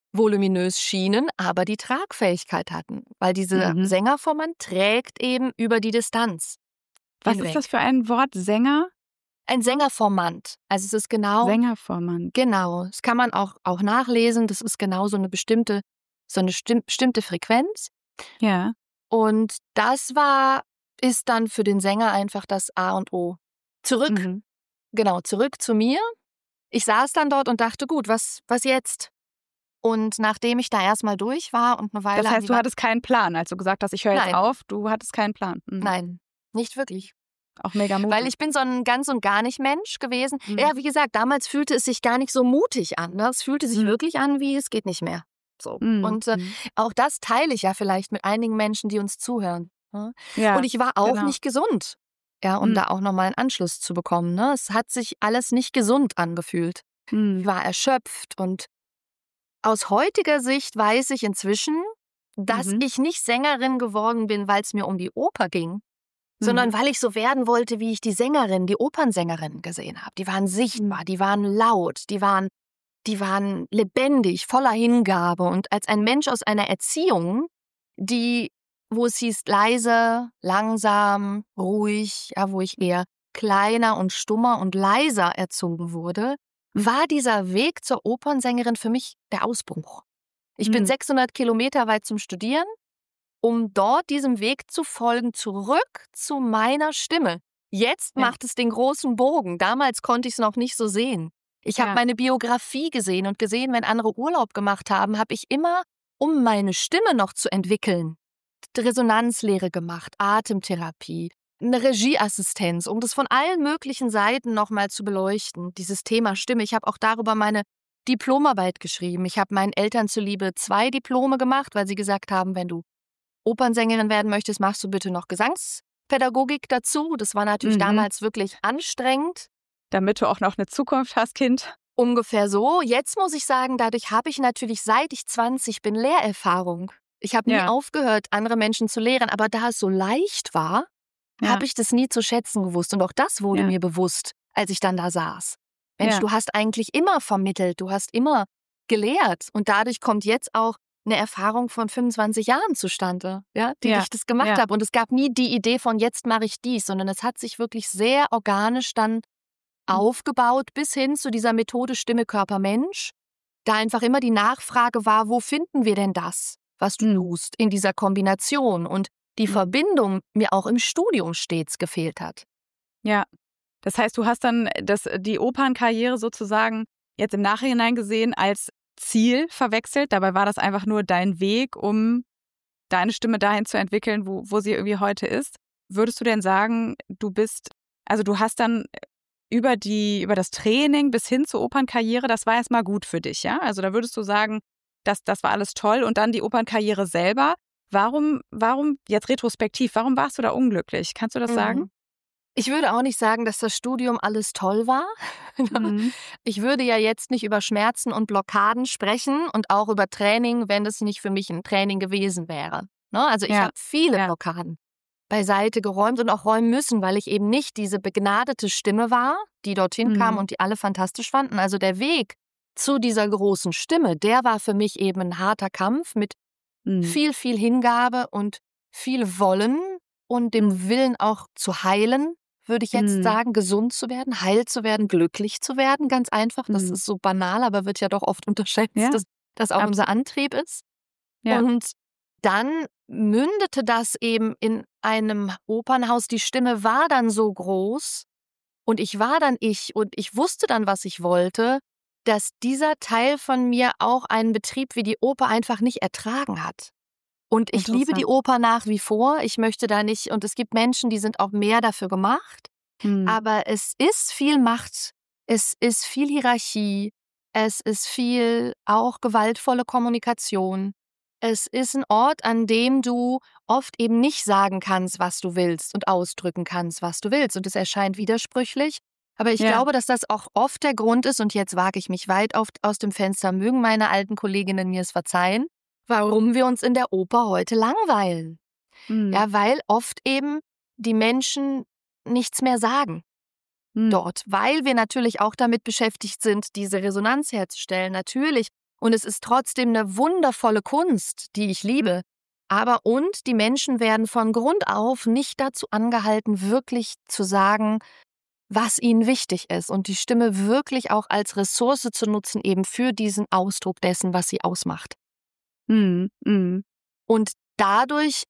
voluminös schienen, aber die Tragfähigkeit hatten. Weil dieser Mhm. Sängerformant trägt eben über die Distanz. Was hinweg. ist das für ein Wort? Sänger? Ein Sängerformant. Also es ist genau, Sängerformant. genau, das kann man auch, auch nachlesen. Das ist genau so eine bestimmte, so eine stimm, bestimmte Frequenz. Ja. Und das war, ist dann für den Sänger einfach das A und O. Zurück, Mhm. genau, zurück zu mir. Ich saß dann dort und dachte, gut, was, was jetzt? Und nachdem ich da erstmal durch war und eine Weile... Das an heißt, die du Wand- hattest keinen Plan, als du gesagt hast, ich höre jetzt Nein. auf. Du hattest keinen Plan. Mhm. Nein, nicht wirklich. Auch mega mutig. Weil ich bin so ein ganz und gar nicht Mensch gewesen. Mhm. Ja, wie gesagt, damals fühlte es sich gar nicht so mutig an. Ne? Es fühlte sich Mhm. wirklich an, wie es geht nicht mehr. So. Mhm. Und äh, auch das teile ich ja vielleicht mit einigen Menschen, die uns zuhören. Ne? Ja, Und ich war auch genau. nicht gesund. Ja, um Mhm. da auch nochmal einen Anschluss zu bekommen. Ne? Es hat sich alles nicht gesund angefühlt. Ich Mhm. war erschöpft und aus heutiger Sicht weiß ich inzwischen, dass Mhm. ich nicht Sängerin geworden bin, weil es mir um die Oper ging, sondern Mhm. weil ich so werden wollte, wie ich die Sängerin, die Opernsängerinnen gesehen habe. Die waren sichtbar, die waren laut, die waren, die waren lebendig, voller Hingabe. Und als ein Mensch aus einer Erziehung, die, wo es hieß leise, langsam, ruhig, ja, wo ich eher kleiner und stummer und leiser erzogen wurde, war dieser Weg zur Opernsängerin für mich der Ausbruch. Ich bin Mhm. sechshundert Kilometer weit zum Studieren, um dort diesem Weg zu folgen, zurück zu meiner Stimme. Jetzt Ja. macht es den großen Bogen. Damals konnte ich es noch nicht so sehen. Ich habe Ja. meine Biografie gesehen und gesehen, wenn andere Urlaub gemacht haben, habe ich immer, um meine Stimme noch zu entwickeln, Resonanzlehre gemacht, Atemtherapie, eine Regieassistenz, um das von allen möglichen Seiten nochmal zu beleuchten, dieses Thema Stimme. Ich habe auch darüber meine Diplomarbeit geschrieben. Ich habe meinen Eltern zuliebe zwei Diplome gemacht, weil sie gesagt haben, wenn du Opernsängerin werden möchtest, machst du bitte noch Gesangspädagogik dazu. Das war natürlich Mhm. damals wirklich anstrengend. Damit du auch noch eine Zukunft hast, Kind. Ungefähr so. Jetzt muss ich sagen, dadurch habe ich natürlich, seit ich zwanzig bin, Lehrerfahrung. Ich habe nie Ja. aufgehört, andere Menschen zu lehren, aber da es so leicht war, Ja. habe ich das nie zu schätzen gewusst. Und auch das wurde Ja. mir bewusst, als ich dann da saß. Mensch, Ja. du hast eigentlich immer vermittelt, du hast immer gelehrt. Und dadurch kommt jetzt auch eine Erfahrung von fünfundzwanzig Jahren zustande, ja, die Ja. ich das gemacht Ja. habe. Und es gab nie die Idee von, jetzt mache ich dies, sondern es hat sich wirklich sehr organisch dann aufgebaut, bis hin zu dieser Methode Stimme, Körper, Mensch. Da einfach immer die Nachfrage war, wo finden wir denn das, was du Mhm. tust, in dieser Kombination? Und die Mhm. Verbindung mir auch im Studium stets gefehlt hat. Ja. Das heißt, du hast dann das, die Opernkarriere sozusagen jetzt im Nachhinein gesehen als Ziel verwechselt. Dabei war das einfach nur dein Weg, um deine Stimme dahin zu entwickeln, wo, wo sie irgendwie heute ist. Würdest du denn sagen, du bist, also du hast dann über die, über das Training bis hin zur Opernkarriere, das war erstmal gut für dich, ja? Also da würdest du sagen, das, das war alles toll und dann die Opernkarriere selber. Warum, warum, jetzt retrospektiv, warum warst du da unglücklich? Kannst du das Mhm. sagen? Ich würde auch nicht sagen, dass das Studium alles toll war. Mhm. Ich würde ja jetzt nicht über Schmerzen und Blockaden sprechen und auch über Training, wenn das nicht für mich ein Training gewesen wäre. Ne? Also ich Ja. habe viele Ja. Blockaden beiseite geräumt und auch räumen müssen, weil ich eben nicht diese begnadete Stimme war, die dorthin Mhm. kam und die alle fantastisch fanden. Also der Weg zu dieser großen Stimme, der war für mich eben ein harter Kampf mit Mhm. viel, viel Hingabe und viel Wollen und dem Mhm. Willen auch zu heilen, würde ich jetzt Mhm. sagen, gesund zu werden, heil zu werden, glücklich zu werden, ganz einfach. Das Mhm. ist so banal, aber wird ja doch oft unterschätzt, Ja, dass das auch absolut. unser Antrieb ist. Ja. Und dann mündete das eben in einem Opernhaus. Die Stimme war dann so groß und ich war dann ich und ich wusste dann, was ich wollte, dass dieser Teil von mir auch einen Betrieb wie die Oper einfach nicht ertragen hat. Und ich liebe die Oper nach wie vor. Ich möchte da nicht, und es gibt Menschen, die sind auch mehr dafür gemacht. Mhm. Aber es ist viel Macht, es ist viel Hierarchie, es ist viel auch gewaltvolle Kommunikation. Es ist ein Ort, an dem du oft eben nicht sagen kannst, was du willst und ausdrücken kannst, was du willst. Und es erscheint widersprüchlich. Aber ich Ja. glaube, dass das auch oft der Grund ist, und jetzt wage ich mich weit oft aus dem Fenster, mögen meine alten Kolleginnen mir es verzeihen, warum wir uns in der Oper heute langweilen. Mhm. Ja, weil oft eben die Menschen nichts mehr sagen Mhm. dort, weil wir natürlich auch damit beschäftigt sind, diese Resonanz herzustellen. Natürlich Und es ist trotzdem eine wundervolle Kunst, die ich liebe. Aber und die Menschen werden von Grund auf nicht dazu angehalten, wirklich zu sagen, was ihnen wichtig ist und die Stimme wirklich auch als Ressource zu nutzen, eben für diesen Ausdruck dessen, was sie ausmacht. Mhm. Mhm. Und dadurch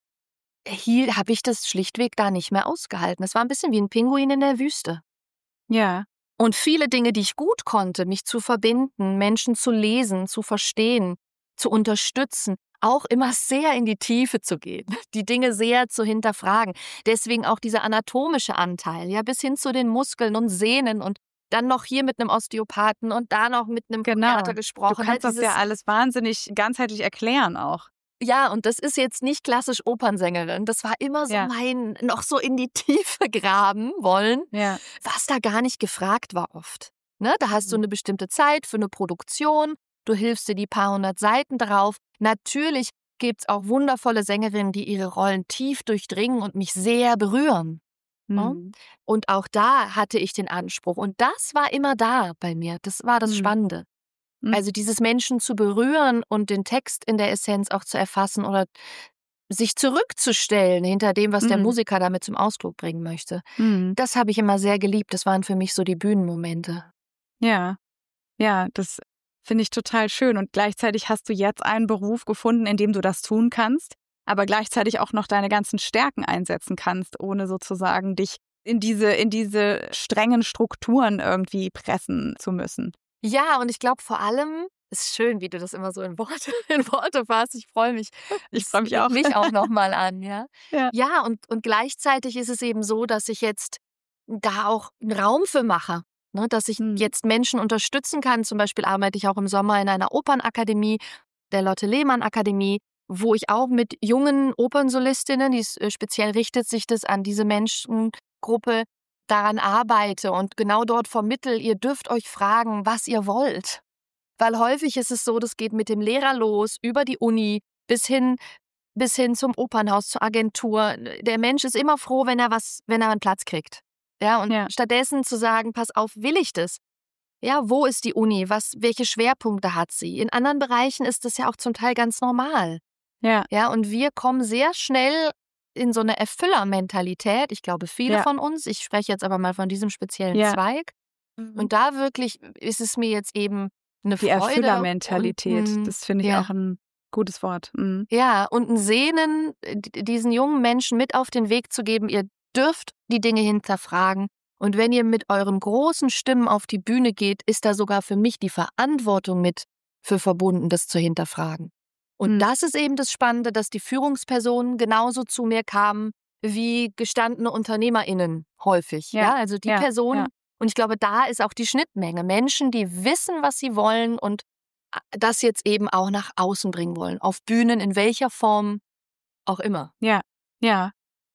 habe ich das schlichtweg da nicht mehr ausgehalten. Es war ein bisschen wie ein Pinguin in der Wüste. Ja. Und viele Dinge, die ich gut konnte, mich zu verbinden, Menschen zu lesen, zu verstehen, zu unterstützen, auch immer sehr in die Tiefe zu gehen, die Dinge sehr zu hinterfragen. Deswegen auch dieser anatomische Anteil, ja, bis hin zu den Muskeln und Sehnen und dann noch hier mit einem Osteopathen und da noch mit einem genau. Psychiater gesprochen. Du kannst halt das ja alles wahnsinnig ganzheitlich erklären auch. Ja, und das ist jetzt nicht klassisch Opernsängerin. Das war immer so ja. mein noch so in die Tiefe graben wollen, ja. was da gar nicht gefragt war oft. Ne, da hast du eine bestimmte Zeit für eine Produktion, du hilfst dir die paar hundert Seiten drauf. Natürlich gibt's auch wundervolle Sängerinnen, die ihre Rollen tief durchdringen und mich sehr berühren. Mhm. Und auch da hatte ich den Anspruch. Und das war immer da bei mir. Das war das Mhm. Spannende. Mhm. Also dieses Menschen zu berühren und den Text in der Essenz auch zu erfassen oder sich zurückzustellen hinter dem, was mhm. der Musiker damit zum Ausdruck bringen möchte. Mhm. Das habe ich immer sehr geliebt. Das waren für mich so die Bühnenmomente. Ja, ja, das finde ich total schön. Und gleichzeitig hast du jetzt einen Beruf gefunden, in dem du das tun kannst, aber gleichzeitig auch noch deine ganzen Stärken einsetzen kannst, ohne sozusagen dich in diese, in diese strengen Strukturen irgendwie pressen zu müssen. Ja, und ich glaube vor allem, es ist schön, wie du das immer so in Worte, in Worte fasst. Ich freue mich. Ich freue mich auch. mich auch nochmal an, ja. Ja, ja und, und gleichzeitig ist es eben so, dass ich jetzt da auch einen Raum für mache. Ne, dass ich hm. jetzt Menschen unterstützen kann. Zum Beispiel arbeite ich auch im Sommer in einer Opernakademie, der Lotte Lehmann Akademie, wo ich auch mit jungen Opernsolistinnen, die speziell richtet sich das an diese Menschengruppe, daran arbeite und genau dort vermittel, ihr dürft euch fragen, was ihr wollt. Weil häufig ist es so, das geht mit dem Lehrer los, über die Uni, bis hin, bis hin zum Opernhaus, zur Agentur. Der Mensch ist immer froh, wenn er was, wenn er einen Platz kriegt. Ja, und ja. stattdessen zu sagen, pass auf, will ich das? Ja, wo ist die Uni? Was, welche Schwerpunkte hat sie? In anderen Bereichen ist das ja auch zum Teil ganz normal. Ja. Ja, und wir kommen sehr schnell in so eine Erfüllermentalität. Ich glaube, viele ja. von uns. Ich spreche jetzt aber mal von diesem speziellen ja. Zweig. Mhm. Und da wirklich ist es mir jetzt eben eine die Freude. Die Erfüllermentalität, und, das finde ich ja. auch ein gutes Wort. Mhm. Ja, und ein Sehnen, diesen jungen Menschen mit auf den Weg zu geben, ihr dürft die Dinge hinterfragen. Und wenn ihr mit euren großen Stimmen auf die Bühne geht, ist da sogar für mich die Verantwortung mit für verbunden, das zu hinterfragen. Und hm. das ist eben das Spannende, dass die Führungspersonen genauso zu mir kamen wie gestandene UnternehmerInnen häufig. Ja, ja also die ja, Personen. Ja. Und ich glaube, da ist auch die Schnittmenge. Menschen, die wissen, was sie wollen und das jetzt eben auch nach außen bringen wollen. Auf Bühnen, in welcher Form auch immer. Ja, ja.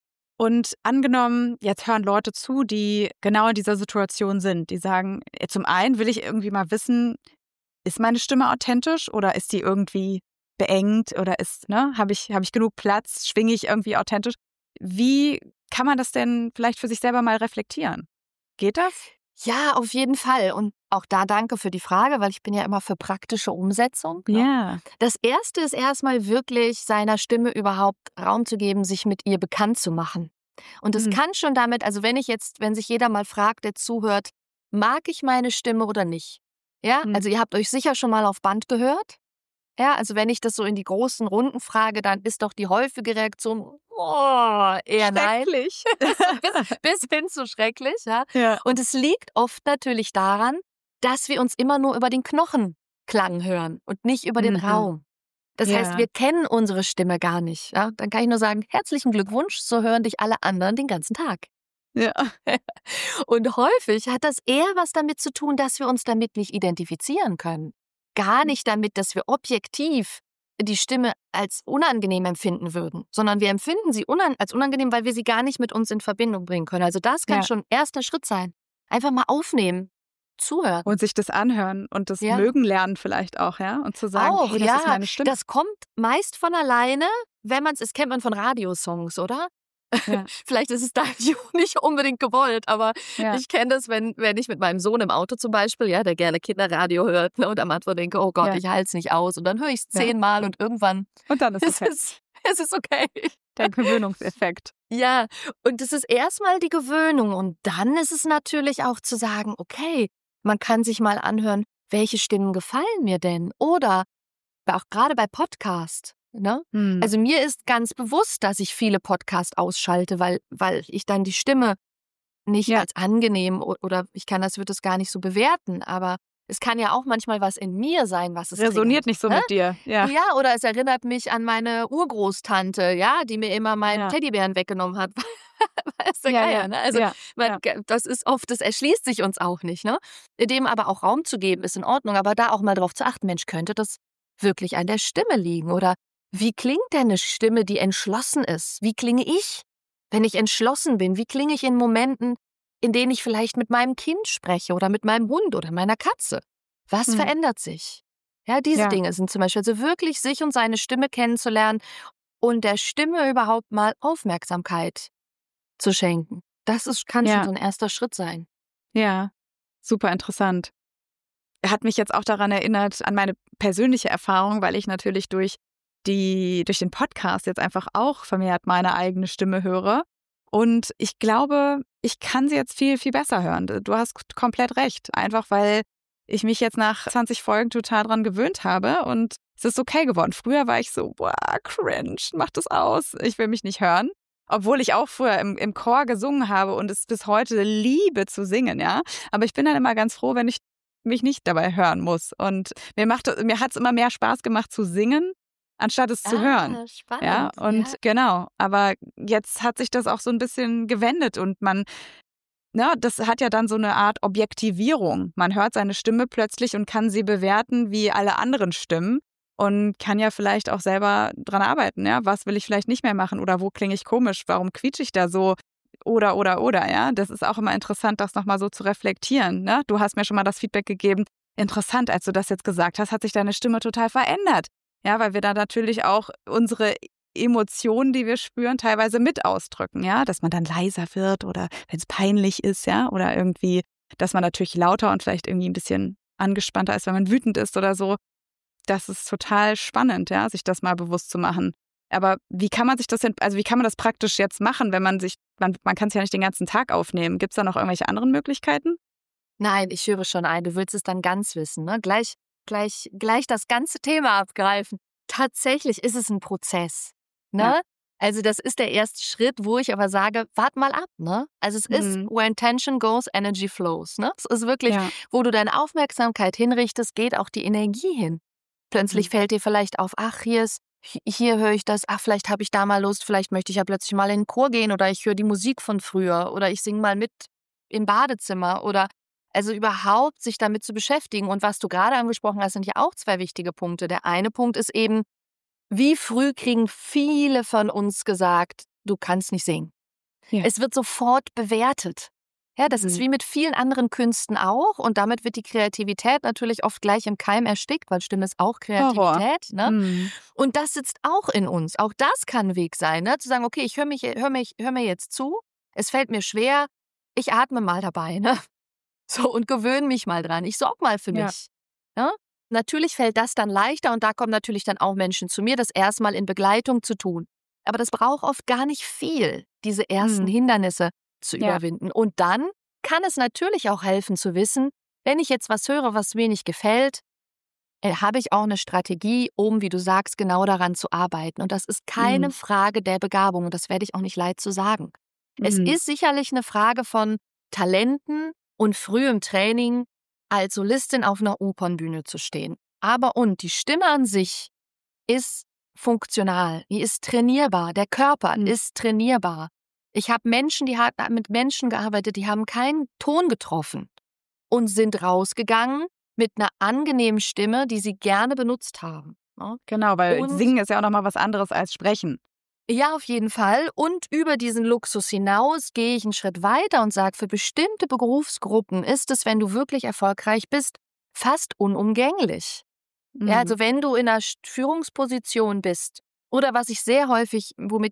Und angenommen, jetzt hören Leute zu, die genau in dieser Situation sind. Die sagen, zum einen will ich irgendwie mal wissen, ist meine Stimme authentisch oder ist die irgendwie beengt oder ist, ne, habe ich, habe ich genug Platz, schwinge ich irgendwie authentisch? Wie kann man das denn vielleicht für sich selber mal reflektieren? Geht das? Ja, auf jeden Fall. Und auch da danke für die Frage, weil ich bin ja immer für praktische Umsetzung. Ne? Ja. Das Erste ist erstmal wirklich seiner Stimme überhaupt Raum zu geben, sich mit ihr bekannt zu machen. Und es mhm. kann schon damit, also wenn ich jetzt, wenn sich jeder mal fragt, der zuhört, mag ich meine Stimme oder nicht? Ja, mhm. also ihr habt euch sicher schon mal auf Band gehört. Ja, also wenn ich das so in die großen Runden frage, dann ist doch die häufige Reaktion, oh, eher nein. Schrecklich. bis, bis hin zu schrecklich, ja? ja. Und es liegt oft natürlich daran, dass wir uns immer nur über den Knochenklang hören und nicht über den mhm. Raum. Das ja. heißt, wir kennen unsere Stimme gar nicht. Ja? Dann kann ich nur sagen, herzlichen Glückwunsch, so hören dich alle anderen den ganzen Tag. Ja. Und häufig hat das eher was damit zu tun, dass wir uns damit nicht identifizieren können. Gar nicht damit, dass wir objektiv die Stimme als unangenehm empfinden würden, sondern wir empfinden sie unan- als unangenehm, weil wir sie gar nicht mit uns in Verbindung bringen können. Also das kann ja. schon ein erster Schritt sein. Einfach mal aufnehmen, zuhören. Und sich das anhören und das ja. mögen lernen vielleicht auch, ja? Und zu sagen, auch, hey, das ja. ist meine Stimme. Das kommt meist von alleine, wenn man es, das kennt man von Radiosongs, oder? Ja. Vielleicht ist es da nicht unbedingt gewollt, aber ja. ich kenne das, wenn, wenn ich mit meinem Sohn im Auto zum Beispiel, ja, der gerne Kinderradio hört, ne, und am Anfang denke, oh Gott, ja. ich halte es nicht aus. Und dann höre ich es zehnmal ja. und irgendwann und dann ist es, es, es ist okay. Der Gewöhnungseffekt. Ja, und es ist erstmal die Gewöhnung. Und dann ist es natürlich auch zu sagen, okay, man kann sich mal anhören, welche Stimmen gefallen mir denn? Oder auch gerade bei Podcast. Ne? Hm. Also mir ist ganz bewusst, dass ich viele Podcasts ausschalte, weil, weil ich dann die Stimme nicht ja. als angenehm oder ich kann das, würde es gar nicht so bewerten, aber es kann ja auch manchmal was in mir sein, was es resoniert triggert, nicht so ne? mit dir. Ja. ja, oder es erinnert mich an meine Urgroßtante, ja, die mir immer meinen ja. Teddybären weggenommen hat. Weiß der ja, Geier, ja. ne? Also ja. Man, ja. das ist oft, das erschließt sich uns auch nicht, ne? Dem aber auch Raum zu geben, ist in Ordnung, aber da auch mal drauf zu achten, Mensch, könnte das wirklich an der Stimme liegen oder wie klingt denn eine Stimme, die entschlossen ist? Wie klinge ich, wenn ich entschlossen bin? Wie klinge ich in Momenten, in denen ich vielleicht mit meinem Kind spreche oder mit meinem Hund oder meiner Katze? Was hm. verändert sich? Ja, diese ja. Dinge sind zum Beispiel, also wirklich sich und seine Stimme kennenzulernen und der Stimme überhaupt mal Aufmerksamkeit zu schenken. Das ist, kann ja. schon so ein erster Schritt sein. Ja, super interessant. Hat mich jetzt auch daran erinnert, an meine persönliche Erfahrung, weil ich natürlich durch die durch den Podcast jetzt einfach auch vermehrt meine eigene Stimme höre. Und ich glaube, ich kann sie jetzt viel, viel besser hören. Du hast komplett recht. Einfach weil ich mich jetzt nach zwanzig Folgen total dran gewöhnt habe und es ist okay geworden. Früher war ich so, boah, cringe, mach das aus. Ich will mich nicht hören. Obwohl ich auch früher im, im Chor gesungen habe und es bis heute liebe zu singen, ja. Aber ich bin dann immer ganz froh, wenn ich mich nicht dabei hören muss. Und mir macht, mir hat es immer mehr Spaß gemacht zu singen, anstatt es zu ah, hören. Spannend. Ja, und ja. genau. Aber jetzt hat sich das auch so ein bisschen gewendet und man, na, das hat ja dann so eine Art Objektivierung. Man hört seine Stimme plötzlich und kann sie bewerten wie alle anderen Stimmen und kann ja vielleicht auch selber dran arbeiten. Ja, was will ich vielleicht nicht mehr machen oder wo klinge ich komisch? Warum quietsche ich da so? Oder, oder, oder, ja. Das ist auch immer interessant, das nochmal so zu reflektieren. Ne? Du hast mir schon mal das Feedback gegeben. Interessant, als du das jetzt gesagt hast, hat sich deine Stimme total verändert. Ja, weil wir da natürlich auch unsere Emotionen, die wir spüren, teilweise mit ausdrücken, ja, dass man dann leiser wird oder wenn es peinlich ist, ja, oder irgendwie, dass man natürlich lauter und vielleicht irgendwie ein bisschen angespannter ist, wenn man wütend ist oder so. Das ist total spannend, ja, sich das mal bewusst zu machen. Aber wie kann man sich das denn, also wie kann man das praktisch jetzt machen, wenn man sich, man, man kann es ja nicht den ganzen Tag aufnehmen. Gibt es da noch irgendwelche anderen Möglichkeiten? Nein, ich höre schon ein, du willst es dann ganz wissen, ne? Gleich, gleich, gleich das ganze Thema abgreifen. Tatsächlich ist es ein Prozess, ne? Ja. Also das ist der erste Schritt, wo ich aber sage, wart mal ab, ne? Also es mhm. ist, where intention goes, energy flows, ne? Es ist wirklich, ja. wo du deine Aufmerksamkeit hinrichtest, geht auch die Energie hin. Plötzlich mhm. fällt dir vielleicht auf, ach, hier ist, hier höre ich das, ach, vielleicht habe ich da mal Lust, vielleicht möchte ich ja plötzlich mal in den Chor gehen oder ich höre die Musik von früher oder ich singe mal mit im Badezimmer oder also überhaupt sich damit zu beschäftigen. Und was du gerade angesprochen hast, sind ja auch zwei wichtige Punkte. Der eine Punkt ist eben, wie früh kriegen viele von uns gesagt, du kannst nicht singen. Ja. Es wird sofort bewertet. Ja, das mhm. ist wie mit vielen anderen Künsten auch. Und damit wird die Kreativität natürlich oft gleich im Keim erstickt, weil Stimme ist auch Kreativität. Ne? Mhm. Und das sitzt auch in uns. Auch das kann ein Weg sein, ne? Zu sagen, okay, ich höre mich, hör mich, hör mir jetzt zu. Es fällt mir schwer. Ich atme mal dabei, ne? So, und gewöhne mich mal dran. Ich sorge mal für ja. mich. Ja? Natürlich fällt das dann leichter und da kommen natürlich dann auch Menschen zu mir, das erstmal in Begleitung zu tun. Aber das braucht oft gar nicht viel, diese ersten mhm. Hindernisse zu ja. überwinden. Und dann kann es natürlich auch helfen zu wissen, wenn ich jetzt was höre, was mir nicht gefällt, habe ich auch eine Strategie, um, wie du sagst, genau daran zu arbeiten. Und das ist keine mhm. Frage der Begabung und das werde ich auch nicht leid zu sagen. Mhm. Es ist sicherlich eine Frage von Talenten und frühem Training, als Solistin auf einer Opernbühne zu stehen. Aber und die Stimme an sich ist funktional, die ist trainierbar, der Körper mhm. ist trainierbar. Ich habe Menschen, die haben mit Menschen gearbeitet, die haben keinen Ton getroffen und sind rausgegangen mit einer angenehmen Stimme, die sie gerne benutzt haben. Ja? Genau, weil und Singen ist ja auch nochmal was anderes als Sprechen. Ja, auf jeden Fall. Und über diesen Luxus hinaus gehe ich einen Schritt weiter und sage, für bestimmte Berufsgruppen ist es, wenn du wirklich erfolgreich bist, fast unumgänglich. Mhm. Ja, also wenn du in einer Führungsposition bist oder was ich sehr häufig, womit ich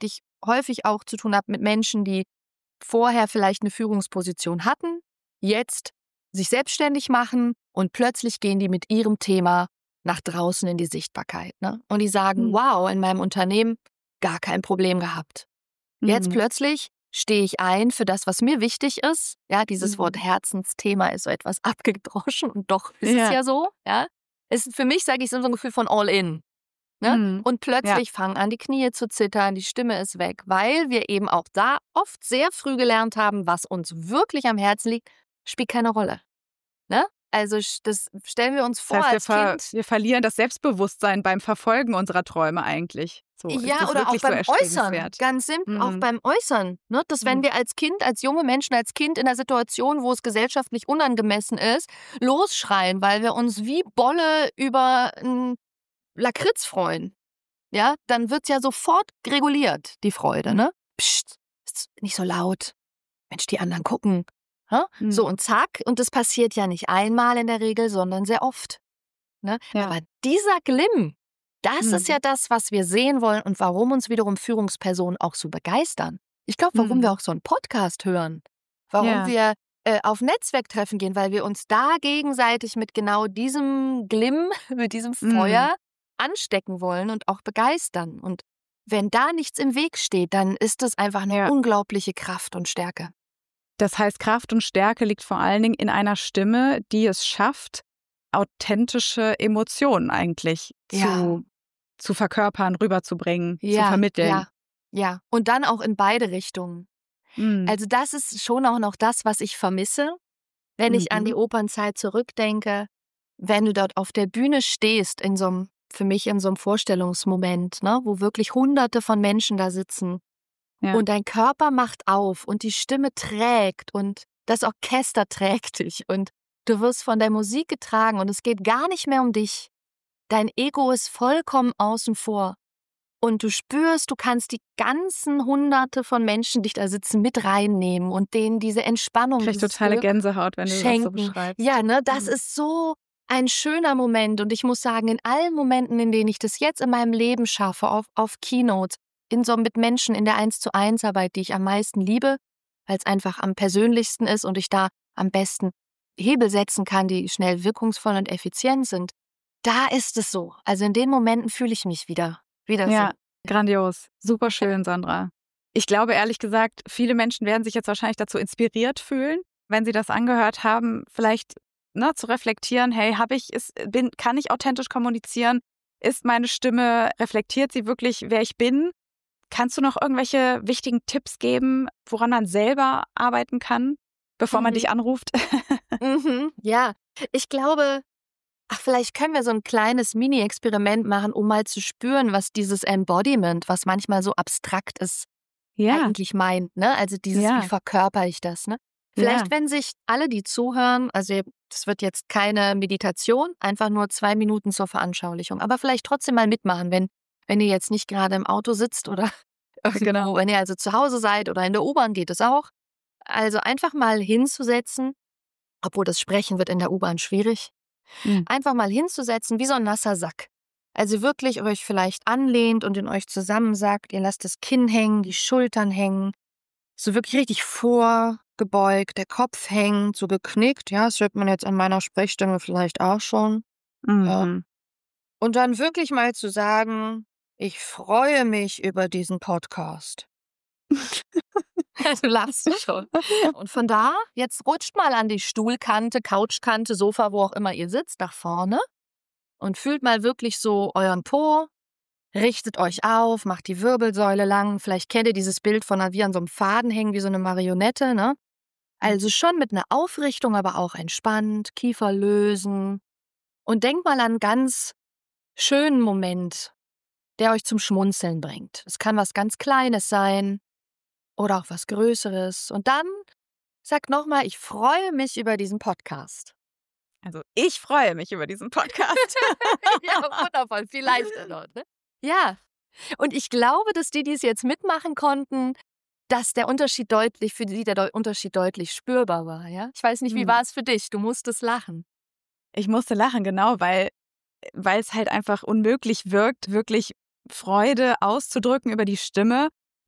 häufig auch zu tun habe mit Menschen, die vorher vielleicht eine Führungsposition hatten, jetzt sich selbstständig machen und plötzlich gehen die mit ihrem Thema nach draußen in die Sichtbarkeit. Ne? Und die sagen, mhm. wow, in meinem Unternehmen gar kein Problem gehabt. Mhm. Jetzt plötzlich stehe ich ein für das, was mir wichtig ist. Ja, dieses mhm. Wort Herzensthema ist so etwas abgedroschen und doch ist ja. es ja so. Ja, es ist für mich, sage ich, so ein Gefühl von all in. Ne? Mhm. Und plötzlich ja. fangen an, die Knie zu zittern, die Stimme ist weg, weil wir eben auch da oft sehr früh gelernt haben, was uns wirklich am Herzen liegt, spielt keine Rolle. Ne? Also das stellen wir uns vor das heißt, als wir ver- Kind. Wir verlieren das Selbstbewusstsein beim Verfolgen unserer Träume eigentlich. So, ja, oder auch beim so Äußern. Ganz simpel, mhm. auch beim Äußern. Ne? Dass wenn mhm. wir als Kind, als junge Menschen, als Kind in einer Situation, wo es gesellschaftlich unangemessen ist, losschreien, weil wir uns wie Bolle über ein Lakritz freuen, ja, dann wird es ja sofort reguliert, die Freude, ne? Psst, ist nicht so laut. Mensch, die anderen gucken. Ja? Mhm. So und zack, und das passiert ja nicht einmal in der Regel, sondern sehr oft. Ne? Ja. Aber dieser Glimm, das mhm. ist ja das, was wir sehen wollen und warum uns wiederum Führungspersonen auch so begeistern. Ich glaube, warum mhm. wir auch so einen Podcast hören, warum ja. wir äh, auf Netzwerktreffen gehen, weil wir uns da gegenseitig mit genau diesem Glimm, mit diesem Feuer mhm. anstecken wollen und auch begeistern. Und wenn da nichts im Weg steht, dann ist das einfach eine ja. unglaubliche Kraft und Stärke. Das heißt, Kraft und Stärke liegt vor allen Dingen in einer Stimme, die es schafft, authentische Emotionen eigentlich ja. zu, zu verkörpern, rüberzubringen, ja, zu vermitteln. Ja, ja. Und dann auch in beide Richtungen. Mhm. Also das ist schon auch noch das, was ich vermisse, wenn mhm. ich an die Opernzeit zurückdenke, wenn du dort auf der Bühne stehst, in so einem, für mich in so einem Vorstellungsmoment, ne, wo wirklich Hunderte von Menschen da sitzen. Ja. Und dein Körper macht auf und die Stimme trägt und das Orchester trägt dich und du wirst von der Musik getragen und es geht gar nicht mehr um dich. Dein Ego ist vollkommen außen vor und du spürst, du kannst die ganzen Hunderte von Menschen, die da sitzen, mit reinnehmen und denen diese Entspannung schenken. Ich krieg totale Gänsehaut, wenn du schenken. das so beschreibst. Ja, ne, das mhm. ist so ein schöner Moment und ich muss sagen, in allen Momenten, in denen ich das jetzt in meinem Leben schaffe, auf, auf Keynotes, in so mit Menschen in der eins zu eins Arbeit, die ich am meisten liebe, weil es einfach am persönlichsten ist und ich da am besten Hebel setzen kann, die schnell wirkungsvoll und effizient sind. Da ist es so. Also in den Momenten fühle ich mich wieder, wieder ja, so. Grandios. Super schön, Sandra. Ich glaube, ehrlich gesagt, viele Menschen werden sich jetzt wahrscheinlich dazu inspiriert fühlen, wenn sie das angehört haben, vielleicht ne, zu reflektieren, hey, habe ich, ist, bin, kann ich authentisch kommunizieren? Ist meine Stimme, reflektiert sie wirklich, wer ich bin? Kannst du noch irgendwelche wichtigen Tipps geben, woran man selber arbeiten kann, bevor mhm. man dich anruft? mhm. Ja, ich glaube, ach, vielleicht können wir so ein kleines Mini-Experiment machen, um mal zu spüren, was dieses Embodiment, was manchmal so abstrakt ist, ja. eigentlich meint. Ne? Also dieses, ja. wie verkörper ich das? Ne? Vielleicht, ja. wenn sich alle, die zuhören, also das wird jetzt keine Meditation, einfach nur zwei Minuten zur Veranschaulichung, aber vielleicht trotzdem mal mitmachen, wenn Wenn ihr jetzt nicht gerade im Auto sitzt oder irgendwo, genau. wenn ihr also zu Hause seid oder in der U-Bahn geht es auch. Also einfach mal hinzusetzen, obwohl das Sprechen wird in der U-Bahn schwierig, mhm. einfach mal hinzusetzen wie so ein nasser Sack. Also wirklich euch vielleicht anlehnt und in euch zusammensackt, ihr lasst das Kinn hängen, die Schultern hängen, so wirklich richtig vorgebeugt, der Kopf hängt, so geknickt. Ja, das hört man jetzt an meiner Sprechstimme vielleicht auch schon. Mhm. Ja. Und dann wirklich mal zu sagen, ich freue mich über diesen Podcast. Du lachst schon. Und von da, jetzt rutscht mal an die Stuhlkante, Couchkante, Sofa, wo auch immer ihr sitzt, nach vorne und fühlt mal wirklich so euren Po, richtet euch auf, macht die Wirbelsäule lang. Vielleicht kennt ihr dieses Bild von einer, wie an so einem Faden hängen, wie so eine Marionette, ne? Also schon mit einer Aufrichtung, aber auch entspannt, Kiefer lösen. Und denkt mal an einen ganz schönen Moment, der euch zum Schmunzeln bringt. Es kann was ganz Kleines sein oder auch was Größeres. Und dann sagt nochmal, ich freue mich über diesen Podcast. Also ich freue mich über diesen Podcast. Ja, wundervoll, viel leichter dort, ne? Ja, und ich glaube, dass die, die es jetzt mitmachen konnten, dass der Unterschied deutlich, für die der De- Unterschied deutlich spürbar war, ja? Ich weiß nicht, wie hm. war es für dich? Du musstest lachen. Ich musste lachen, genau, weil weil es halt einfach unmöglich wirkt, wirklich Freude auszudrücken über die Stimme,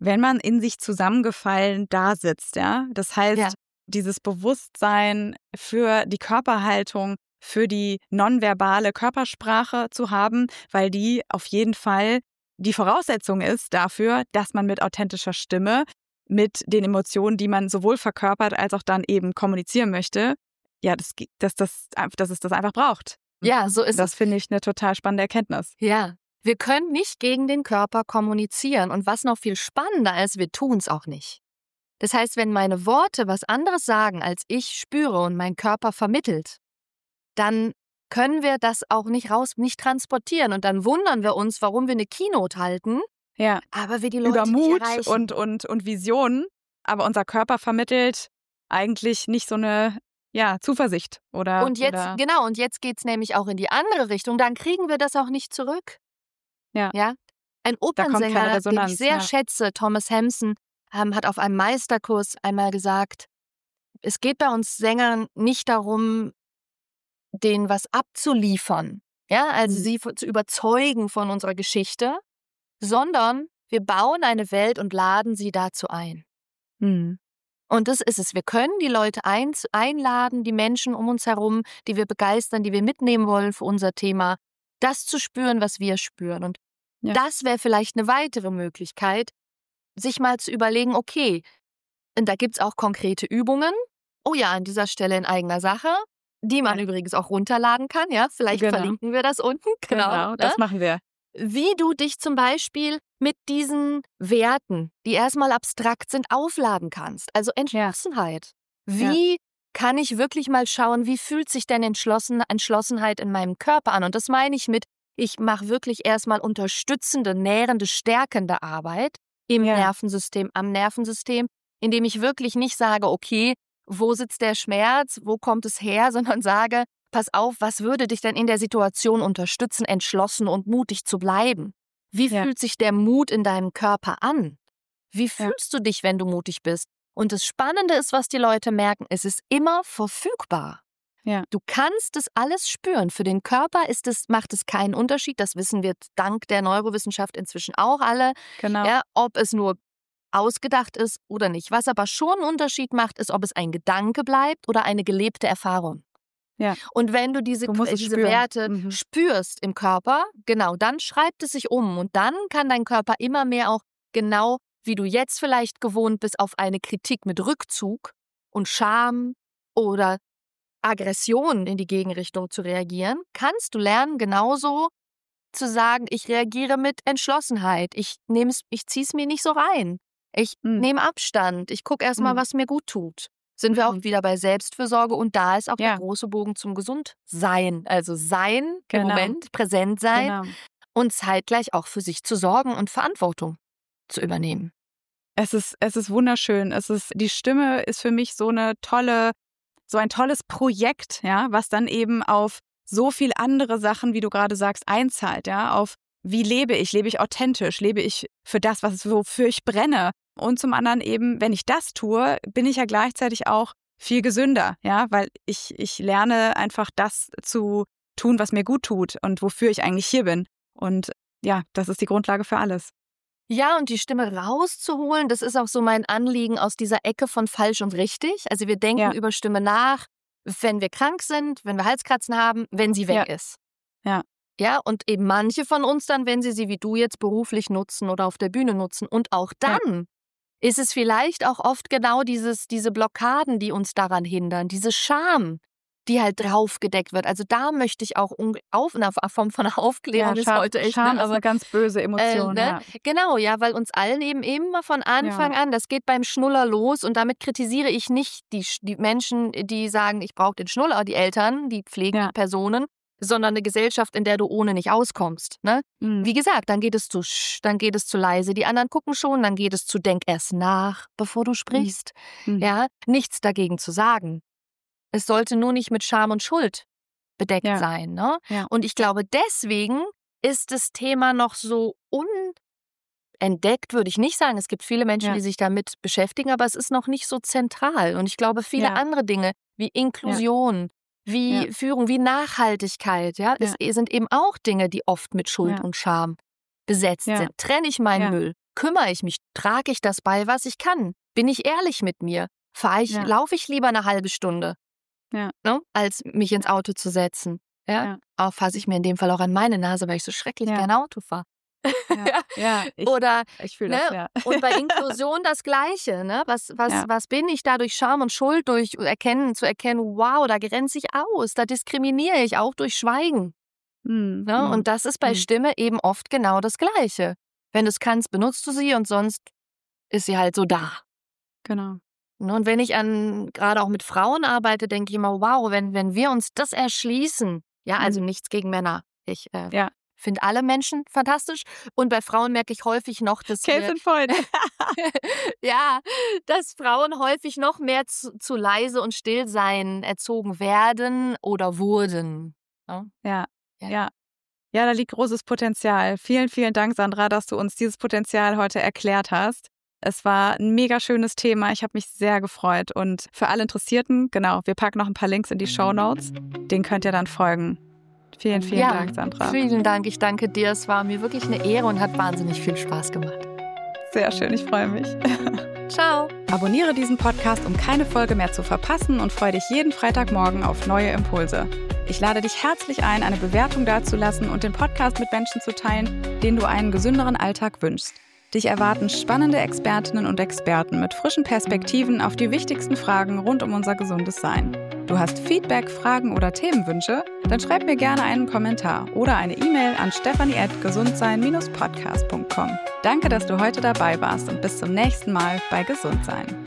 wenn man in sich zusammengefallen da sitzt, ja. Das heißt, ja. dieses Bewusstsein für die Körperhaltung, für die nonverbale Körpersprache zu haben, weil die auf jeden Fall die Voraussetzung ist dafür, dass man mit authentischer Stimme, mit den Emotionen, die man sowohl verkörpert als auch dann eben kommunizieren möchte, ja, dass, dass, dass, dass es das einfach braucht. Ja, so ist das. Das es. finde ich eine total spannende Erkenntnis. Ja, wir können nicht gegen den Körper kommunizieren. Und was noch viel spannender ist, wir tun es auch nicht. Das heißt, wenn meine Worte was anderes sagen, als ich spüre und mein Körper vermittelt, dann können wir das auch nicht raus, nicht transportieren. Und dann wundern wir uns, warum wir eine Keynote halten, ja. aber wir die Leute über Mut nicht erreichen. Und, und, und Visionen, aber unser Körper vermittelt eigentlich nicht so eine ja, Zuversicht. Oder, und jetzt, oder genau, und jetzt geht es nämlich auch in die andere Richtung, dann kriegen wir das auch nicht zurück. Ja. ja? Ein Opernsänger, den ich sehr ja. schätze, Thomas Hampson, ähm, hat auf einem Meisterkurs einmal gesagt, es geht bei uns Sängern nicht darum, denen was abzuliefern, ja, also mhm. sie zu überzeugen von unserer Geschichte, sondern wir bauen eine Welt und laden sie dazu ein. Mhm. Und das ist es. Wir können die Leute ein, einladen, die Menschen um uns herum, die wir begeistern, die wir mitnehmen wollen für unser Thema, das zu spüren, was wir spüren. Und ja. das wäre vielleicht eine weitere Möglichkeit, sich mal zu überlegen, okay, und da gibt es auch konkrete Übungen, oh ja, an dieser Stelle in eigener Sache, die man ja. übrigens auch runterladen kann, ja, vielleicht genau. verlinken wir das unten. Genau, genau ne? das machen wir. Wie du dich zum Beispiel mit diesen Werten, die erstmal abstrakt sind, aufladen kannst. Also Entschlossenheit. Ja. Wie ja. kann ich wirklich mal schauen, wie fühlt sich denn Entschlossen, Entschlossenheit in meinem Körper an? Und das meine ich mit, ich mache wirklich erstmal unterstützende, nährende, stärkende Arbeit im ja. Nervensystem, am Nervensystem, indem ich wirklich nicht sage, okay, wo sitzt der Schmerz, wo kommt es her, sondern sage, pass auf, was würde dich denn in der Situation unterstützen, entschlossen und mutig zu bleiben? Wie ja. fühlt sich der Mut in deinem Körper an? Wie fühlst ja. du dich, wenn du mutig bist? Und das Spannende ist, was die Leute merken, es ist immer verfügbar. Ja. Du kannst es alles spüren. Für den Körper ist es, macht es keinen Unterschied. Das wissen wir dank der Neurowissenschaft inzwischen auch alle. Genau. Ja, ob es nur ausgedacht ist oder nicht. Was aber schon einen Unterschied macht, ist, ob es ein Gedanke bleibt oder eine gelebte Erfahrung. Ja. Und wenn du diese, du diese Werte mhm. spürst im Körper, genau, dann schreibt es sich um. Und dann kann dein Körper immer mehr auch genau, wie du jetzt vielleicht gewohnt bist, auf eine Kritik mit Rückzug und Scham oder Aggression in die Gegenrichtung zu reagieren, kannst du lernen, genauso zu sagen, ich reagiere mit Entschlossenheit. Ich nehm's, ich zieh's mir nicht so rein. Ich mhm. nehme Abstand. Ich gucke erstmal, mhm. was mir gut tut. Sind wir auch wieder bei Selbstfürsorge und da ist auch ja. der große Bogen zum Gesundsein. Also sein, genau. im Moment, präsent sein genau. und zeitgleich auch für sich zu sorgen und Verantwortung zu übernehmen. Es ist, es ist wunderschön. Es ist, die Stimme ist für mich so eine tolle, so ein tolles Projekt, ja, was dann eben auf so viel andere Sachen, wie du gerade sagst, einzahlt, ja, auf wie lebe ich, lebe ich authentisch, lebe ich für das, was wofür ich brenne. Und zum anderen eben, wenn ich das tue, bin ich ja gleichzeitig auch viel gesünder, ja, weil ich, ich lerne einfach das zu tun, was mir gut tut und wofür ich eigentlich hier bin. Und ja, das ist die Grundlage für alles. Ja, und die Stimme rauszuholen, das ist auch so mein Anliegen aus dieser Ecke von falsch und richtig. Also wir denken ja. über Stimme nach, wenn wir krank sind, wenn wir Halskratzen haben, wenn sie weg ja. ist. Ja. Ja, und eben manche von uns dann, wenn sie sie wie du jetzt beruflich nutzen oder auf der Bühne nutzen. Und auch dann ja. ist es vielleicht auch oft genau dieses, diese Blockaden, die uns daran hindern, diese Scham, die halt draufgedeckt wird. Also da möchte ich auch auf einer Form von Aufklärung ja, ist heute echt. Scham ne, ist eine ganz böse Emotion. Äh, ne? ja. Genau, ja, weil uns allen eben immer von Anfang ja. an, das geht beim Schnuller los und damit kritisiere ich nicht die, die Menschen, die sagen, ich brauche den Schnuller, die Eltern, die pflegenden ja. Personen, sondern eine Gesellschaft, in der du ohne nicht auskommst. Ne? Mhm. Wie gesagt, dann geht es zu sch, dann geht es zu leise, die anderen gucken schon, dann geht es zu denk erst nach, bevor du sprichst. Mhm. Ja, nichts dagegen zu sagen. Es sollte nur nicht mit Scham und Schuld bedeckt ja. sein. Ne? Ja. Und ich glaube, deswegen ist das Thema noch so unentdeckt, würde ich nicht sagen. Es gibt viele Menschen, ja. die sich damit beschäftigen, aber es ist noch nicht so zentral. Und ich glaube, viele ja. andere Dinge wie Inklusion, ja. wie ja. Führung, wie Nachhaltigkeit, ja, ja. es sind eben auch Dinge, die oft mit Schuld ja. und Scham besetzt ja. sind. Trenne ich meinen ja. Müll? kümmere ich mich? Trage ich das bei, was ich kann? Bin ich ehrlich mit mir? Fahre ich, Ja. laufe ich lieber eine halbe Stunde, Ja. ne, als mich ins Auto zu setzen? Ja? Ja. Auch fasse ich mir in dem Fall auch an meine Nase, weil ich so schrecklich Ja. gerne Auto fahre. Ja, ja ich, Oder, ich fühle ne, das, ja. und bei Inklusion das Gleiche. Ne? Was, was, Ja. was bin ich da durch Scham und Schuld, durch erkennen, zu erkennen, wow, da grenze ich aus, da diskriminiere ich auch durch Schweigen. Mhm. Ne? Mhm. Und das ist bei Mhm. Stimme eben oft genau das Gleiche. Wenn du es kannst, benutzt du sie und sonst ist sie halt so da. Genau. Ne? Und wenn ich an gerade auch mit Frauen arbeite, denke ich immer, wow, wenn, wenn wir uns das erschließen, ja, also Mhm. nichts gegen Männer. Ich äh, Ja. finde alle Menschen fantastisch. Und bei Frauen merke ich häufig noch, dass Case wir, in point. ja, dass Frauen häufig noch mehr zu, zu leise und still sein erzogen werden oder wurden. Ne? Ja, Ja. ja. Ja, da liegt großes Potenzial. Vielen, vielen Dank, Sandra, dass du uns dieses Potenzial heute erklärt hast. Es war ein mega schönes Thema. Ich habe mich sehr gefreut. Und für alle Interessierten, genau, wir packen noch ein paar Links in die Shownotes. Den könnt ihr dann folgen. Vielen, vielen Ja, Dank, Sandra. Vielen Dank. Ich danke dir. Es war mir wirklich eine Ehre und hat wahnsinnig viel Spaß gemacht. Sehr schön, ich freue mich. Ciao. Abonniere diesen Podcast, um keine Folge mehr zu verpassen und freue dich jeden Freitagmorgen auf neue Impulse. Ich lade dich herzlich ein, eine Bewertung dazulassen und den Podcast mit Menschen zu teilen, denen du einen gesünderen Alltag wünschst. Dich erwarten spannende Expertinnen und Experten mit frischen Perspektiven auf die wichtigsten Fragen rund um unser gesundes Sein. Du hast Feedback, Fragen oder Themenwünsche? Dann schreib mir gerne einen Kommentar oder eine E-Mail an stephanie at gesundsein dash podcast punkt com. Danke, dass du heute dabei warst und bis zum nächsten Mal bei Gesundsein.